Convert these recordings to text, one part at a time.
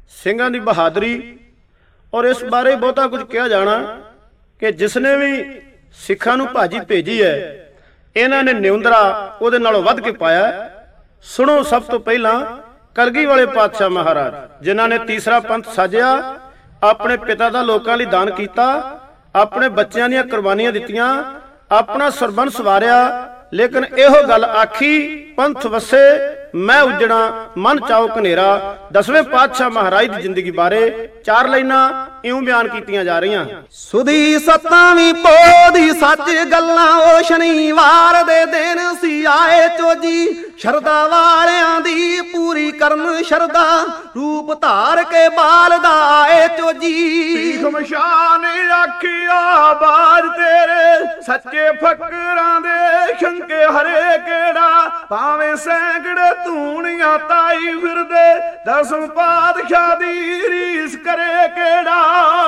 ਸਿੰਘਾਂ ਦੀ ਬਹਾਦਰੀ। ਔਰ ਇਸ ਬਾਰੇ ਬਹੁਤਾ ਕੁਝ ਕਿਹਾ ਜਾਣਾ ਕਿ ਜਿਸਨੇ ਵੀ ਸਿੱਖਾਂ ਨੂੰ ਭਾਜੀ ਭੇਜੀ ਹੈ, ਇਹਨਾਂ ਨੇ ਨਿਉਂਦਰਾ ਉਹਦੇ ਨਾਲੋਂ ਵੱਧ ਕੇ ਪਾਇਆ। ਸੁਣੋ ਸਭ ਤੋਂ ਪਹਿਲਾਂ ਕਲਗੀ ਵਾਲੇ ਪਾਤਸ਼ਾਹ ਮਹਾਰਾਜ, ਜਿਨ੍ਹਾਂ ਨੇ ਤੀਸਰਾ ਪੰਥ ਸਾਜਿਆ, ਆਪਣੇ ਪਿਤਾ ਦਾ ਲੋਕਾਂ ਲਈ ਦਾਨ ਕੀਤਾ, ਆਪਣੇ ਬੱਚਿਆਂ ਦੀਆਂ ਕੁਰਬਾਨੀਆਂ ਦਿੱਤੀਆਂ, ਆਪਣਾ ਸਰਬੰਸ ਵਾਰਿਆ, ਲੇਕਿਨ ਇਹੋ ਗੱਲ ਆਖੀ ਪੰਥ ਵਸੇ ਮੈਂ ਉਜੜਾ ਮਨ ਚਾਓ ਕਨੇਰਾ। 10ਵੇਂ ਪਾਤਸ਼ਾਹ ਮਹਾਰਾਜ ਦੀ ਜ਼ਿੰਦਗੀ ਬਾਰੇ 4 ਲਾਈਨਾਂ ਇਉਂ ਬਿਆਨ ਕੀਤੀਆਂ ਜਾ ਰਹੀਆਂ। ਸੁਦੀ 7ਵੀਂ ਪੋਹ ਦੀ ਸੱਚ ਗੱਲਾਂ, ਉਹ ਸ਼ਨੀਵਾਰ ਦੇ ਦਿਨ ਸੀ ਆਏ ਚੋਜੀ। ਸ਼ਰਦਾ ਵਾਲਿਆਂ ਦੀ ਪੂਰੀ ਕਰਨ ਸ਼ਰਦਾ, ਰੂਪ ਧਾਰ ਕੇ ਬਾਲ ਦਾ ਆਏ ਚੋਜੀ। ਭੀਖਮ ਸ਼ਾਹ ਨੇ ਆਖਿਆ ਬਾਜ ਤੇਰੇ, ਸੱਚੇ ਫਕਰਾਂ ਦੇ ਸ਼ੰਕੇ ਹਰੇ ਕਿਹੜਾ। ਭਾਵੇਂ ਸੈਂਕੜੇ ਧੂਣੀਆਂ ਤਾਈ ਫਿਰਦੇ, 10ਵੇਂ ਪਾਤਸ਼ਾਹ ਦੀ ਰੀਸ ਕਰੇ ਕਿਹੜਾ।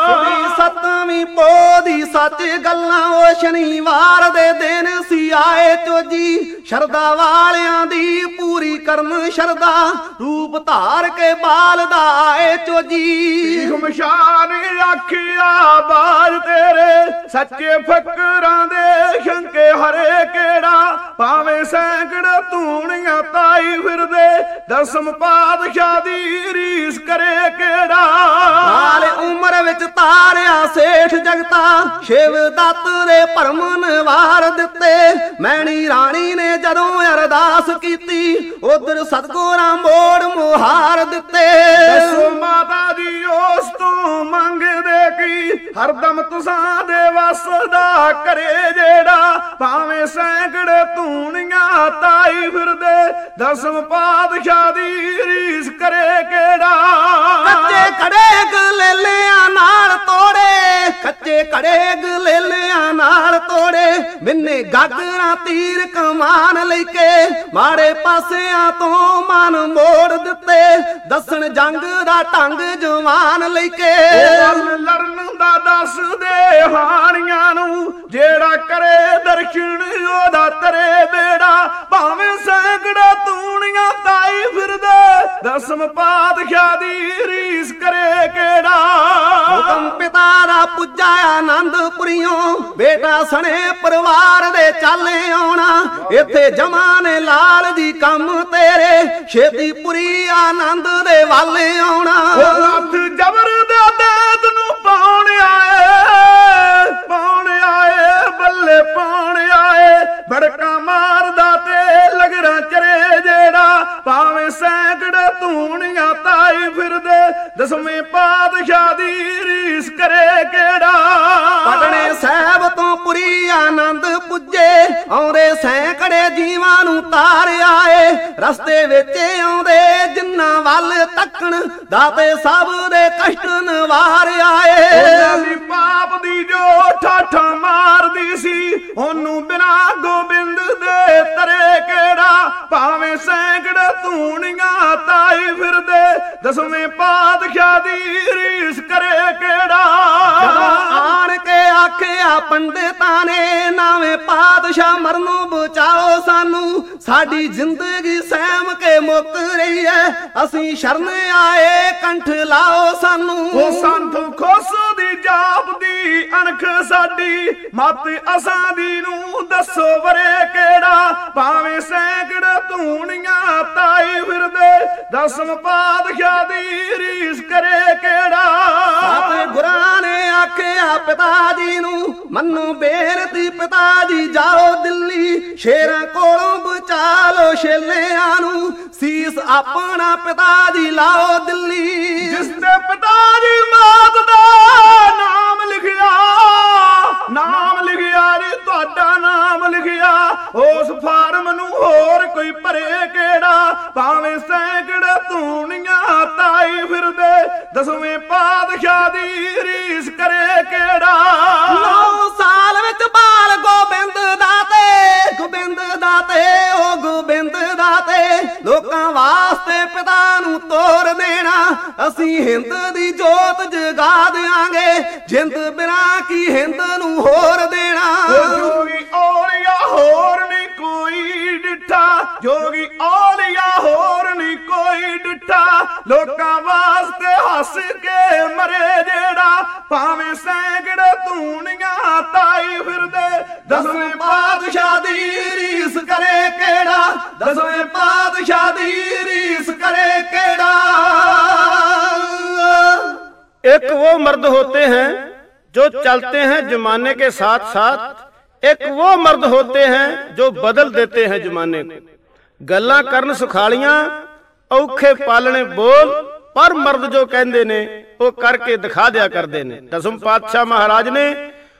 7ਵੀਂ ਪੋਹ ਦੀ ਸੱਚ ਗੱਲਾਂ, ਉਹ ਸ਼ਨੀਵਾਰ ਦੇ ਦਿਨ ਸੀ ਆਏ ਚੋਜੀ। ਸ਼ਰਦਾ ਵਾਲਿਆਂ ਦੀ ਪੂਰੀ ਕਰਨ ਸ਼ਰਦਾ, ਰੂਪ ਧਾਰ ਕੇ ਬਾਲ ਦਾ ਆਏ ਚੋਜੀ। ਭੀਖਮ ਸ਼ਾਹ ਨੇ ਆਖਿਆ ਬਾਜ ਤੇਰੇ, ਸੱਚੇ ਫਕਰਾਂ ਦੇ ਸ਼ੰਕੇ ਹਰੇ ਕਿਹੜਾ। ਭਾਵੇਂ ਸੈਂਕੜੇ ਧੂਣੀਆਂ ਤਾਈ ਫਿਰਦੇ, 10ਵੇਂ ਪਾਤਸ਼ਾਹ ਦੀ ਰੀਸ ਕਰੇ ਕਿਹੜਾ। ਨਾਲ ਉਮਰ ਵਿੱਚ ਤਾਰਿਆ ਸੇਠ ਜਗਤਾ, ਸ਼ਿਵ ਦੱਤ ਦੇ ਭਰਮ ਨਿਵਾਰ ਦਿੱਤੇ। ਮੈਣੀ ਰਾਣੀ ਨੇ ਜਦੋਂ ਅਰਦਾਸ ਕੀਤੀ, ਉਧਰ ਸਤਿਗੁਰਾਂ ਮੋੜ ਮੁਹਾਰ ਦਿੱਤੇ। ਦੱਸੋ ਮਾਤਾ ਜੀ ਉਸ ਤੋਂ ਮੰਗਦੇ ਕੀ, ਹਰਦਮ ਤੁਸਾਂ ਦੇ ਵਸ ਦਾ ਕਰੇ ਜਿਹੜਾ। ਭਾਵੇਂ ਸੈਂਕੜੇ ਧੂਣੀਆਂ ਤਾਈ ਫਿਰਦੇ, 10ਵੇਂ ਪਾਤਸ਼ਾਹ ਦੀ ਰੀਸ ਕਰੇ ਕਿਹੜਾ। ਕੱਚੇ ਖੜੇ ਗਲੇਲਿਆਂ ਨਾਲ ਤੋੜੇ, ਕੱਚੇ ਖੜੇ ਗਲੇਲਿਆਂ ਨਾਲ ਤੋੜੇ। ਮਿੰਨੇ ਗਾਗਰਾਂ ਤੀਰ ਕਮਾਨ ਲੈ ਕੇ, ਮਾੜੇ ਪਾਸਿਆਂ ਤੋਂ ਮਨ ਮੋੜ ਦਿੱਤੇ। ਦੱਸਣ ਜੰਗ ਦਾ ਢੰਗ ਜਵਾਨ ਲੈ ਕੇ, ਲੜਨ ਦਾ ਦੱਸਦੇ ਹਾਣੀਆਂ ਨੂੰ। ਜਿਹੜਾ ਕਰੇ ਦਰਸ਼ਨ ਉਹਦਾ ਤਰੇ ਬੇੜਾ। ਭਾਵੇਂ ਸੈਂਕੜੇ ਧੂਣੀਆਂ ਤਾਈ ਫਿਰਦੇ, 10ਵੇਂ ਪਾਤਸ਼ਾਹ ਦੀ ਰੀਸ ਕਰੇ ਕਿਹੜਾ। ਹੁਕਮ ਪਿਤਾ ਦਾ ਪੁੱਜਾ ਆਨੰਦਪੁਰੀਓਂ, ਬੇਟਾ ਸਣੇ ਪਰਿਵਾਰ ਦੇ ਚਾਲੇ ਆਉਣਾ। ਇੱਥੇ ਜਮਾਂ ਨੇ ਲਾਲ ਜੀ ਕੰਮ ਤੇਰੇ, ਛੇਤੀ ਪੁਰੀ ਆਨੰਦ ਦੇ ਵਾਲੇ ਆਉਣਾ। ਲੱਥ ਜਬਰ ਦੇ ਦੇਤ ਨੂੰ ਪਾਉਣ ਆਏ, ਪਾਉਣ ਆਏ ਬੱਲੇ ਪਾਉਣ ਆਏ। ਬੜਕਾ ਮਾਰਦਾ ਤੇ ਲਗਰਾਂ ਚਰੇ ਜਿਹੜਾ। ਭਾਵੇਂ ਸੈਂਕੜੇ ਧੂਣੀਆਂ ਤਾਈ ਫਿਰਦੇ, 10ਵੇਂ ਪਾਤਸ਼ਾਹ ਦੀ ਰੀਸ ਕਰੇ ਕਿਹੜਾ। ਪਟਨੇ ਸਾਹਿਬ ਤੋਂ ਪੁਰੀ ਆਨੰਦ ਪੁੱਜੇ, ਆਉਂਦੇ ਸੈਂਕੜੇ ਜੀਵਾਂ ਨੂੰ ਤਾਰ ਆਏ। ਰਸਤੇ ਵਿੱਚ ਆਉਂਦੇ ਜਿੰਨਾਂ ਵੱਲ ਤੱਕਣ, ਦਾਤੇ ਸਭ ਦੇ ਕਸ਼ਟ ਨਿਵਾਰ ਆਏ। ਉਹਨਾਂ ਦੀ ਪਾਪ ਦੀ ਜੋ ਠਾਠਾ ਮਾਰਦੀ ਸੀ, ਉਹਨੂੰ ਬਿਨਾ ਗੋਬਿੰਦ ਦੇ ਤਰੇ ਕਿਹੜਾ। ਭਾਵੇਂ ਸੈਂਕੜੇ ਧੂਣੀਆਂ ਤਾਈ ਫਿਰਦੇ, 10ਵੇਂ ਪਾਤਸ਼ਾਹ ਦੀ ਰੀਸ ਕਰੇ ਕਿਹੜਾ। ਆਣ ਕੇ ਆਖਿਆ ਪੰਡਿਤਾਂ ਨੇ, 9ਵੇਂ ਪਾਤਸ਼ਾਹ ਮਰਨੋਂ ਬਚਾਓ ਸਾਨੂੰ। ਸਾਡੀ ਜ਼ਿੰਦਗੀ ਸਹਿਮ ਕੇ ਮੁੱਕ ਰਹੀ ਐ, ਅਸੀਂ ਸ਼ਰਨ ਆਏ ਕੰਠ ਲਾਓ ਸਾਨੂੰ। ਉਹ ਸੰਤ ਖੁਸ ਦੀ ਜਾਪਦੀ ਅਣਖ ਸਾਡੀ, ਮਤ ਅਸਾਂ ਦੀ ਨੂੰ ਦੱਸੋ ਵਰੇ ਕਿਹੜਾ। ਭਾਵੇਂ ਸੈਂਕੜੇ ਧੂਣੀਆਂ ਤਾਈ ਫਿਰਦੇ, 10ਵੇਂ ਪਾਤਸ਼ਾਹ ਦੀ ਰੀਸ ਕਰੇ ਕਿਹੜਾ। ਸਤ ਗੁਰਾਂ ਨੇ ਆਖਿਆ ਪਿਤਾ ਜੀ ਨੂੰ, ਮੰਨੋ ਬੇਨਤੀ ਪਿਤਾ ਜੀ ਜਾਓ ਦਿੱਲੀ। ਸ਼ੇਰਾਂ ਕੋਲੋਂ ਬਚਾ ਲੋ ਛੇਲਿਆਂ ਨੂੰ, ਸੀਸ ਆਪਣਾ ਪਿਤਾ ਜੀ ਲਾਓ ਦਿੱਲੀ। ਜਿਸ ਦੇ ਪਿਤਾ ਜੀ ਮਾਤ ਦਾ ਨਾਮ ਲਿਖਿਆ, ਨਾਮ ਲਿਖਿਆ ਰੇ ਤੁਹਾਡਾ ਨਾਮ ਲਿਖਿਆ। ਉਸ ਫਾਰਮ ਨੂੰ ਹੋਰ ਕੋਈ ਭਰੇ ਕਿਹੜਾ। ਭਾਵੇਂ ਸੈਂਕੜੇ ਧੂਣੀਆਂ ਤਾਈ ਫਿਰਦੇ, 10ਵੇਂ ਪਾਤਸ਼ਾਹ ਦੀ ਰੀਸ ਕਰੇ ਕਿਹੜਾ। 9 ਸਾਲ ਵਿੱਚ ਬਾਲ ਗੋਬਿੰਦ ਦਾਤੇ, ਗੋਬਿੰਦ ਦਾਤੇ ਉਹ ਗੋਬਿੰਦ ਦਾਤੇ। ਲੋਕਾਂ ਵਾਸਤੇ ਪਿਤਾ ਨੂੰ ਤੋਰ ਦੇਣਾ, ਅਸੀਂ ਹਿੰਦ ਦੀ ਜੋਤ ਜਗਾ ਦਿਆਂਗੇ। ਜਿੰਦ ਬਿਨਾ ਕੀ ਹਿੰਦ ਨੂੰ ਹੋਰ ਦੇਣਾ। ਜੋਗੀ ਔਲੀਆ ਹੋਰ ਨਹੀਂ ਕੋਈ ਡਿੱਠਾ, ਜੋਗੀ ਔਲੀਆ ਹੋਰ ਨਹੀਂ ਕੋਈ ਡਿੱਠਾ। ਲੋਕਾਂ ਵਾਸਤੇ ਹੱਸ ਕੇ ਮਰੇ ਜਿਹੜਾ, ਭਾਵੇਂ ਸੈਂਕੜੇ ਧੂਣੀਆਂ ਤਾਈ ਫਿਰਦੇ। ਦਸਵੇਂ ਪਾਤਸ਼ਾਹ ਦੀ ਰੀਸ ਕਰੇ ਕਿਹੜਾ, ਦਸਵੇਂ ਪਾਤਸ਼ਾਹ ਦੀ ਰੀਸ ਕਰੇ ਕਿਹੜਾ। एक वो मर्द होते हैं जो चलते हैं जमाने के साथ साथ, एक वो मर्द होते हैं जो बदल देते हैं जमाने को। गल्लां करन सुखालियां औखे पालने बोल, पर मर्द जो कहंदे ने वो करके दिखा दिया करदे ने। दसम पातशाह महाराज ने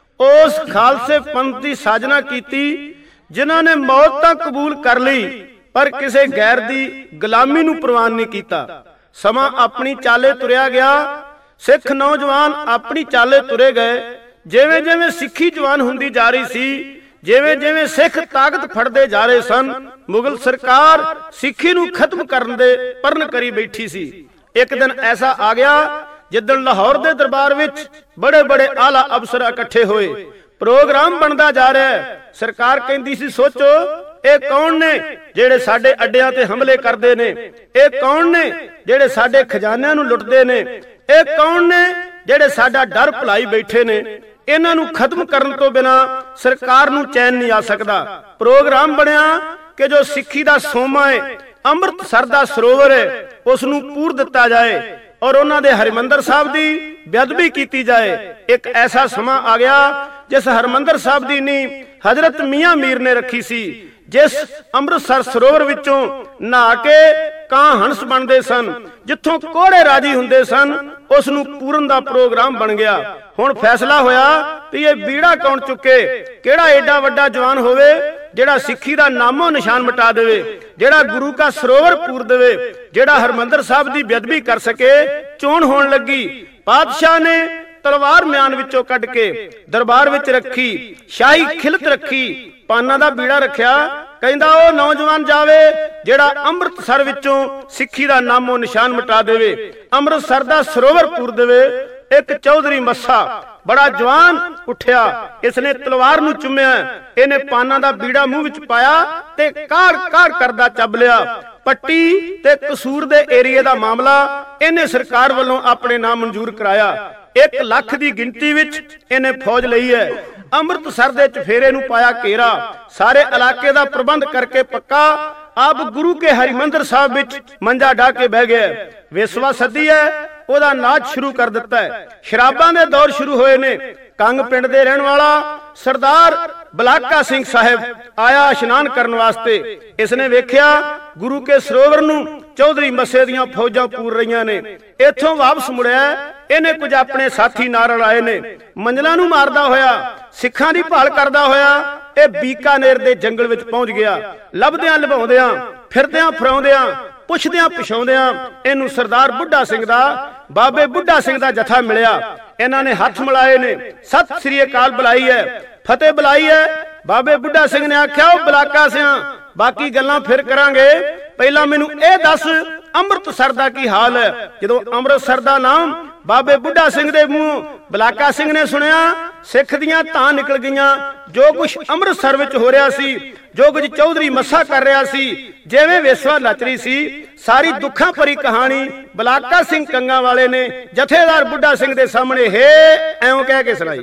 उस खालसे पंथ दी साजना कीती जिन्हां ने मौत तां कबूल कर ली पर किसी गैर दी गुलामी नूं प्रवान नहीं कीता। समां अपनी चाले तुरिया गया, सिख नौजवान अपनी चाले तुरे गए। जिवें जिवें सिੱਖੀ जवान हुंदी जा रही सी, जिवें जिवें सिख ताकत फड़दे जा रहे सन, मुगल सरकार सिੱਖੀ ਨੂੰ खत्म करन दे प्रण करी बैठी सी। एक दिन ऐसा आ गया जिदन लाहौर दे दरबार विच बड़े बड़े आला अफसर इकट्ठे होए, प्रोग्राम बनदा जा रहा है। सरकार कहंदी सी सोचो ਇਹ कौन ने ਜਿਹੜੇ ਸਾਡੇ ਅੱਡਿਆਂ ਤੇ ਹਮਲੇ ਕਰਦੇ ਨੇ, ਇਹ कौन ने ਜਿਹੜੇ ਸਾਡੇ ਖਜ਼ਾਨਿਆਂ ਨੂੰ ਲੁੱਟਦੇ ਨੇ, ਇਹ कौन ने ਜਿਹੜੇ ਸਾਡਾ ਡਰ ਭੁਲਾਈ ਬੈਠੇ ਨੇ। ਇਹਨਾਂ ਨੂੰ ਖਤਮ ਕਰਨ ਤੋਂ ਬਿਨਾ ਸਰਕਾਰ ਨੂੰ ਚੈਨ ਨਹੀਂ ਆ ਸਕਦਾ। ਪ੍ਰੋਗਰਾਮ ਬਣਿਆ ਕਿ ਜੋ ਸਿੱਖੀ ਦਾ ਸੋਮਾ ਹੈ, ਅੰਮ੍ਰਿਤਸਰ ਦਾ ਸਰੋਵਰ ਹੈ, ਉਸ ਨੂੰ ਪੂਰ ਦਿੱਤਾ ਜਾਏ ਔਰ ਉਹਨਾਂ ਦੇ ਹਰਿਮੰਦਰ ਸਾਹਿਬ ਦੀ ਬੇਅਦਬੀ ਕੀਤੀ ਜਾਏ। ਇੱਕ ਐਸਾ ਸਮਾਂ ਆ ਗਿਆ ਜਿਸ ਹਰਿਮੰਦਰ ਸਾਹਿਬ ਦੀ ਨੀਂਹ हजरत मियां मीर ने रखी सी, जिस अमृतसर सरोवर विचों नहा के कां हंस बनते सन, जिथों कोड़े राजी हुंदे सन, उस नूं पूरन दा प्रोग्राम बन गया। हुण फैसला होया कि ये बीड़ा कौन चुके, किहड़ा एडा वड्डा जवान होवे जिहड़ा सिੱਖੀ दा नामो निशान मिटा देवे, जिहड़ा गुरु का सरोवर पूर देवे, जिहड़ा हरमंदर साहब दी बेअदबी कर सके। चोण होण लगी। पातशाह ने तलवार म्यान विचों कढ के दरबार विच रखी, शाही खिलत रखी, पाना दा बीड़ा रखिया। कहंदा ओ नौजवान जावे जिहड़ा अमृतसर विचों सिੱਖੀ दा नामो निशान मिटा देवे, अमृतसर दा सरोवर पूर देवे। एक चौधरी मस्सा बड़ा जवान उठिया, इसने तलवार नूं चुम्मिया, इहने पाना दा बीड़ा मूंह विच पाया ते कार कार करदा चब लिया। पट्टी ते कसूर दे एरिए दा मामला इहने सरकार वल्लों अपने नाम मंजूर कराया। 1 लाख दी गिनती विच इहने फौज लई है। अमृतसर दे चफेरे नूं पाया घेरा, सारे इलाके दा प्रबंध करके पक्का। आप गुरु के हरिमंदर साहब विच मंजा ढा के बह गए। वेसवा सदी है, ओदा नाच शुरू कर दिता है। शराबां दे दौर शुरू होए ने। कंग पिंड दे रहण वाला सरदार बलाका सिंह साहब आया इशनान करन वास्ते। इसने वेख्या गुरु के सरोवर नूं चौधरी मस्से दियां फौजां पूर रहीआं ने। इत्थों वापस मुड़िया, इहने कुछ अपने साथी नाल आए ने। मंजलां नूं मारदा होया, सिखां दी भाल करदा होया ਇਹ बीकानेर दे जंगल विच पहुंच गया। लभदियां लभाउंदियां, फिरदियां फराउंदियां, पुछदियां पिछाउंदियां इहनूं सरदार बुढ़ा सिंह दा, बाबे बुढ़ा सिंह दा जथा मिलिया। इन्हां ने हथ मिलाए ने, सत श्री अकाल बुलाई है, फतेह बुलाई है। बाबे बुढ़ा सिंह ने आख्या ओ बलाका सिंह, बाकी गल्लां फिर करांगे, पहला मैनूं इह दस अमृतसर दा की हाल है। जदों अमृतसर दा नाम बाबे बुढ़ा सिंह दे मूंह बलाका सिंह ने सुनिया, सिख दियां धां निकल गईयां। जो कुछ अमृतसर विच हो रहा सी, जो कुछ चौधरी मस्सा कर रहा सी, जिवें वेसवा नच रही सी, सारी दुखां भरी कहानी बलाका सिंह कंगा वाले ने जथेदार बुढ़ा सिंह दे सामने हे ऐं कह के सुनाई।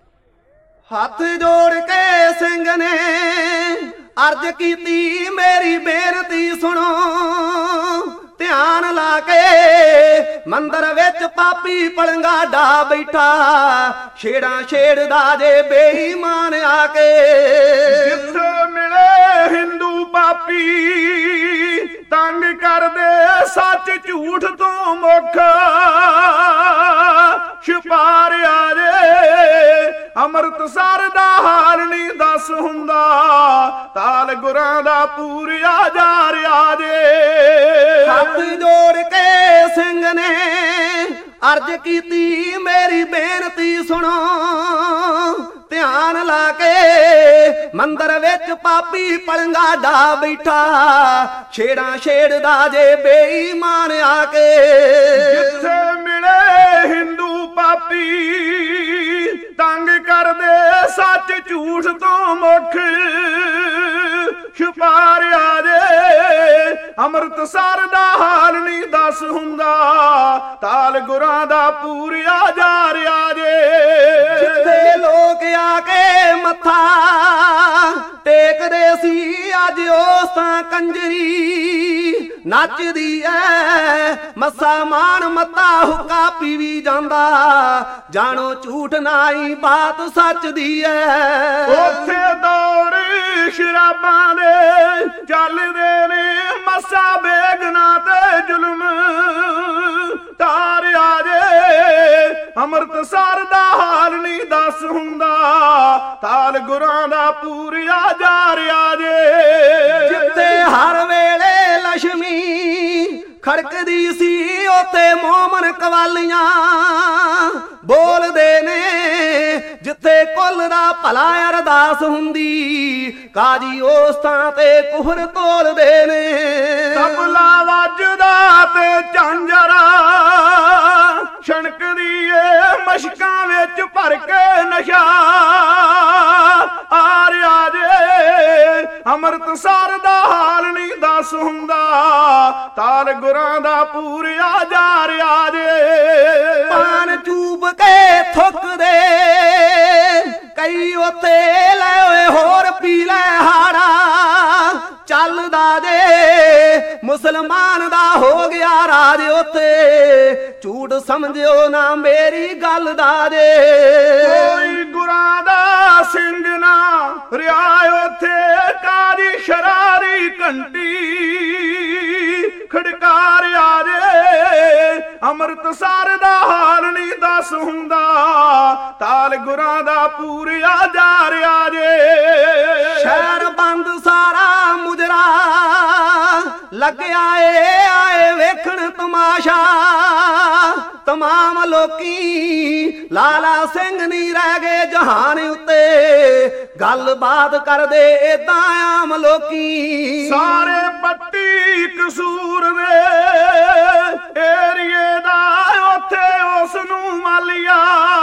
हथ जोड़ के सिंह ने अर्ज कीती, मेरी बेनती सुनो, ध्यान ला के मंदिर विच पापी पलंगा डा बैठा, छेड़ा छेड़दा जे बेईमान आके। जिथे मिले हिंदू पापी तंग कर दे, सच झूठ तो मुख छुपारिया जे। अमृतसर दा हाल नहीं दस हुंदा, ताल गुरां दा पूरिया जा रिया जे। हथ जोड़ के सिंह ने अर्ज कीती, मेरी बेनती सुनो, ध्यान ला के मंदिर विच पापी पलंगा डा बैठा, छेड़ा छेड़दा जे बेईमान आके। जिथे मिले हिंदू पापी तंग कर दे, सच झूठ तो मुख छुपारिया जे। ਅੰਮ੍ਰਿਤਸਰ ਦਾ ਹਾਲ ਨਹੀਂ ਦੱਸ ਹੁੰਦਾ, ਤਾਲ ਗੁਰਾਂ ਦਾ ਪੂਰਿਆ ਜਾ ਰਿਹਾ ਜੇ। ਜਿੱਥੇ ਲੋਕ ਆ ਕੇ ਮੱਥਾ ਟੇਕਦੇ ਸੀ, ਅੱਜ ਉਸ ਤਾਂ ਕੰਜਰੀ ਨੱਚਦੀ ਐ। ਮੱਸਾ ਮਾਣ ਮੱਤਾ ਹੁੱਕਾ ਪੀਵੀ ਜਾਂਦਾ, ਜਾਣੋ ਝੂਠ ਨਾਈ ਬਾਤ ਸੱਚ ਦੀ ਐ। ਉੱਥੇ ਦੌਰ ਸ਼ਰਾਬਾਂ ਦੇ ਚੱਲਦੇ ਨੇ, ਮੱਸਾ ਬੇਗਨਾ ਤੇ ਜ਼ੁਲਮ ਤਾਰਿਆ ਜੇ। ਅੰਮ੍ਰਿਤਸਰ ਦਾ ਹਾਲ ਨਹੀਂ ਦੱਸ ਹੁੰਦਾ, ਤਾਲ ਗੁਰਾਂ ਦਾ ਪੂਰਿਆ ਜਾ ਰਿਹਾ ਜੇ। ਜਿੱਥੇ ਹਰ ਵੇਲੇ ਲక్ష్ਮੀ ਖੜਕਦੀ ਸੀ, ਉੱਥੇ ਮੋਮਨ ਕਵਾਲੀਆਂ ਬੋਲਦੇ ਨੇ। ਜਿੱਥੇ ਕੁੱਲ ਦਾ ਭਲਾ ਅਰਦਾਸ ਹੁੰਦੀ, ਕਾਜੀ ਉਸ ਥਾਂ ਤੇ ਕੁਫਰ ਤੋਲਦੇ ਨੇ। ਤਬਲਾ ਵੱਜਦਾ ਤੇ ਝਾਂਜਰਾ ਛਣਕਦੀ ਏ, ਮਸ਼ਕਾਂ ਵਿੱਚ ਭਰ ਕੇ ਨਸ਼ਾ ਆ ਰਿਹਾ ਜੇ। ਅੰਮ੍ਰਿਤਸਰ ਦਾ ਹਾਲ ਨਹੀਂ ਦੱਸ ਹੁੰਦਾ, ਤਾਲ ਗੁਰਾਂ ਦਾ ਪੂਰਿਆ ਜਾ ਰਿਹਾ ਜੇ। ਪਾਨ ਚੂਬ ਕੇ ਥੁੱਕਦੇ ਕਈ, ਉੱਥੇ ਲੈ ਓਏ ਹੋਰ ਪੀ ਲੈ ਹਾੜਾ ਚੱਲਦਾ ਜੇ। ਮੁਸਲਮਾਨ ਦਾ ਹੋ ਗਿਆ ਰਾਜ ਉੱਥੇ, ਝੂਠ ਸਮਝਿਓ ਨਾ ਮੇਰੀ ਗੱਲ ਦਾ ਜੇ। ਕੋਈ ਗੁਰਾਂ ਦਾ ਸਿੰਘ ਨਾ ਰਿਹਾ ਉੱਥੇ, ਕਾਦੀ ਸ਼ਰਾਰੀ ਘੰਟੀ ਖੜਕਾਰਿਆ ਜੇ। ਅੰਮ੍ਰਿਤਸਰ ਦਾ ਹਾਲ ਨਹੀਂ ਦੱਸ ਹੁੰਦਾ, ਤਾਲ ਗੁਰਾਂ ਦਾ ਪੂਰਿਆ ਜਾ ਰਿਹਾ ਜੇ। ਸ਼ਹਿਰ ਬੰਦ ਸਾਰਾ ਮੁਜਰਾ ਲੱਗਿਆ ਏ, ਆਏ ਵੇਖਣ ਤਮਾਸ਼ਾ ਤਮਾਮ ਲੋਕੀ। ਲਾਲਾ ਸਿੰਘ ਨਹੀਂ ਰਹਿ ਗਏ ਜਹਾਨ ਉੱਤੇ, ਗੱਲਬਾਤ ਕਰਦੇ ਏਦਾਂ ਆਮ ਲੋਕੀ। ਸਾਰੇ ਪੱਟੀ ਕਸੂਰ ਦੇ ਏਰੀਏ ਦਾ, ਉੱਥੇ ਉਸ ਨੂੰ ਮਾਲੀਆ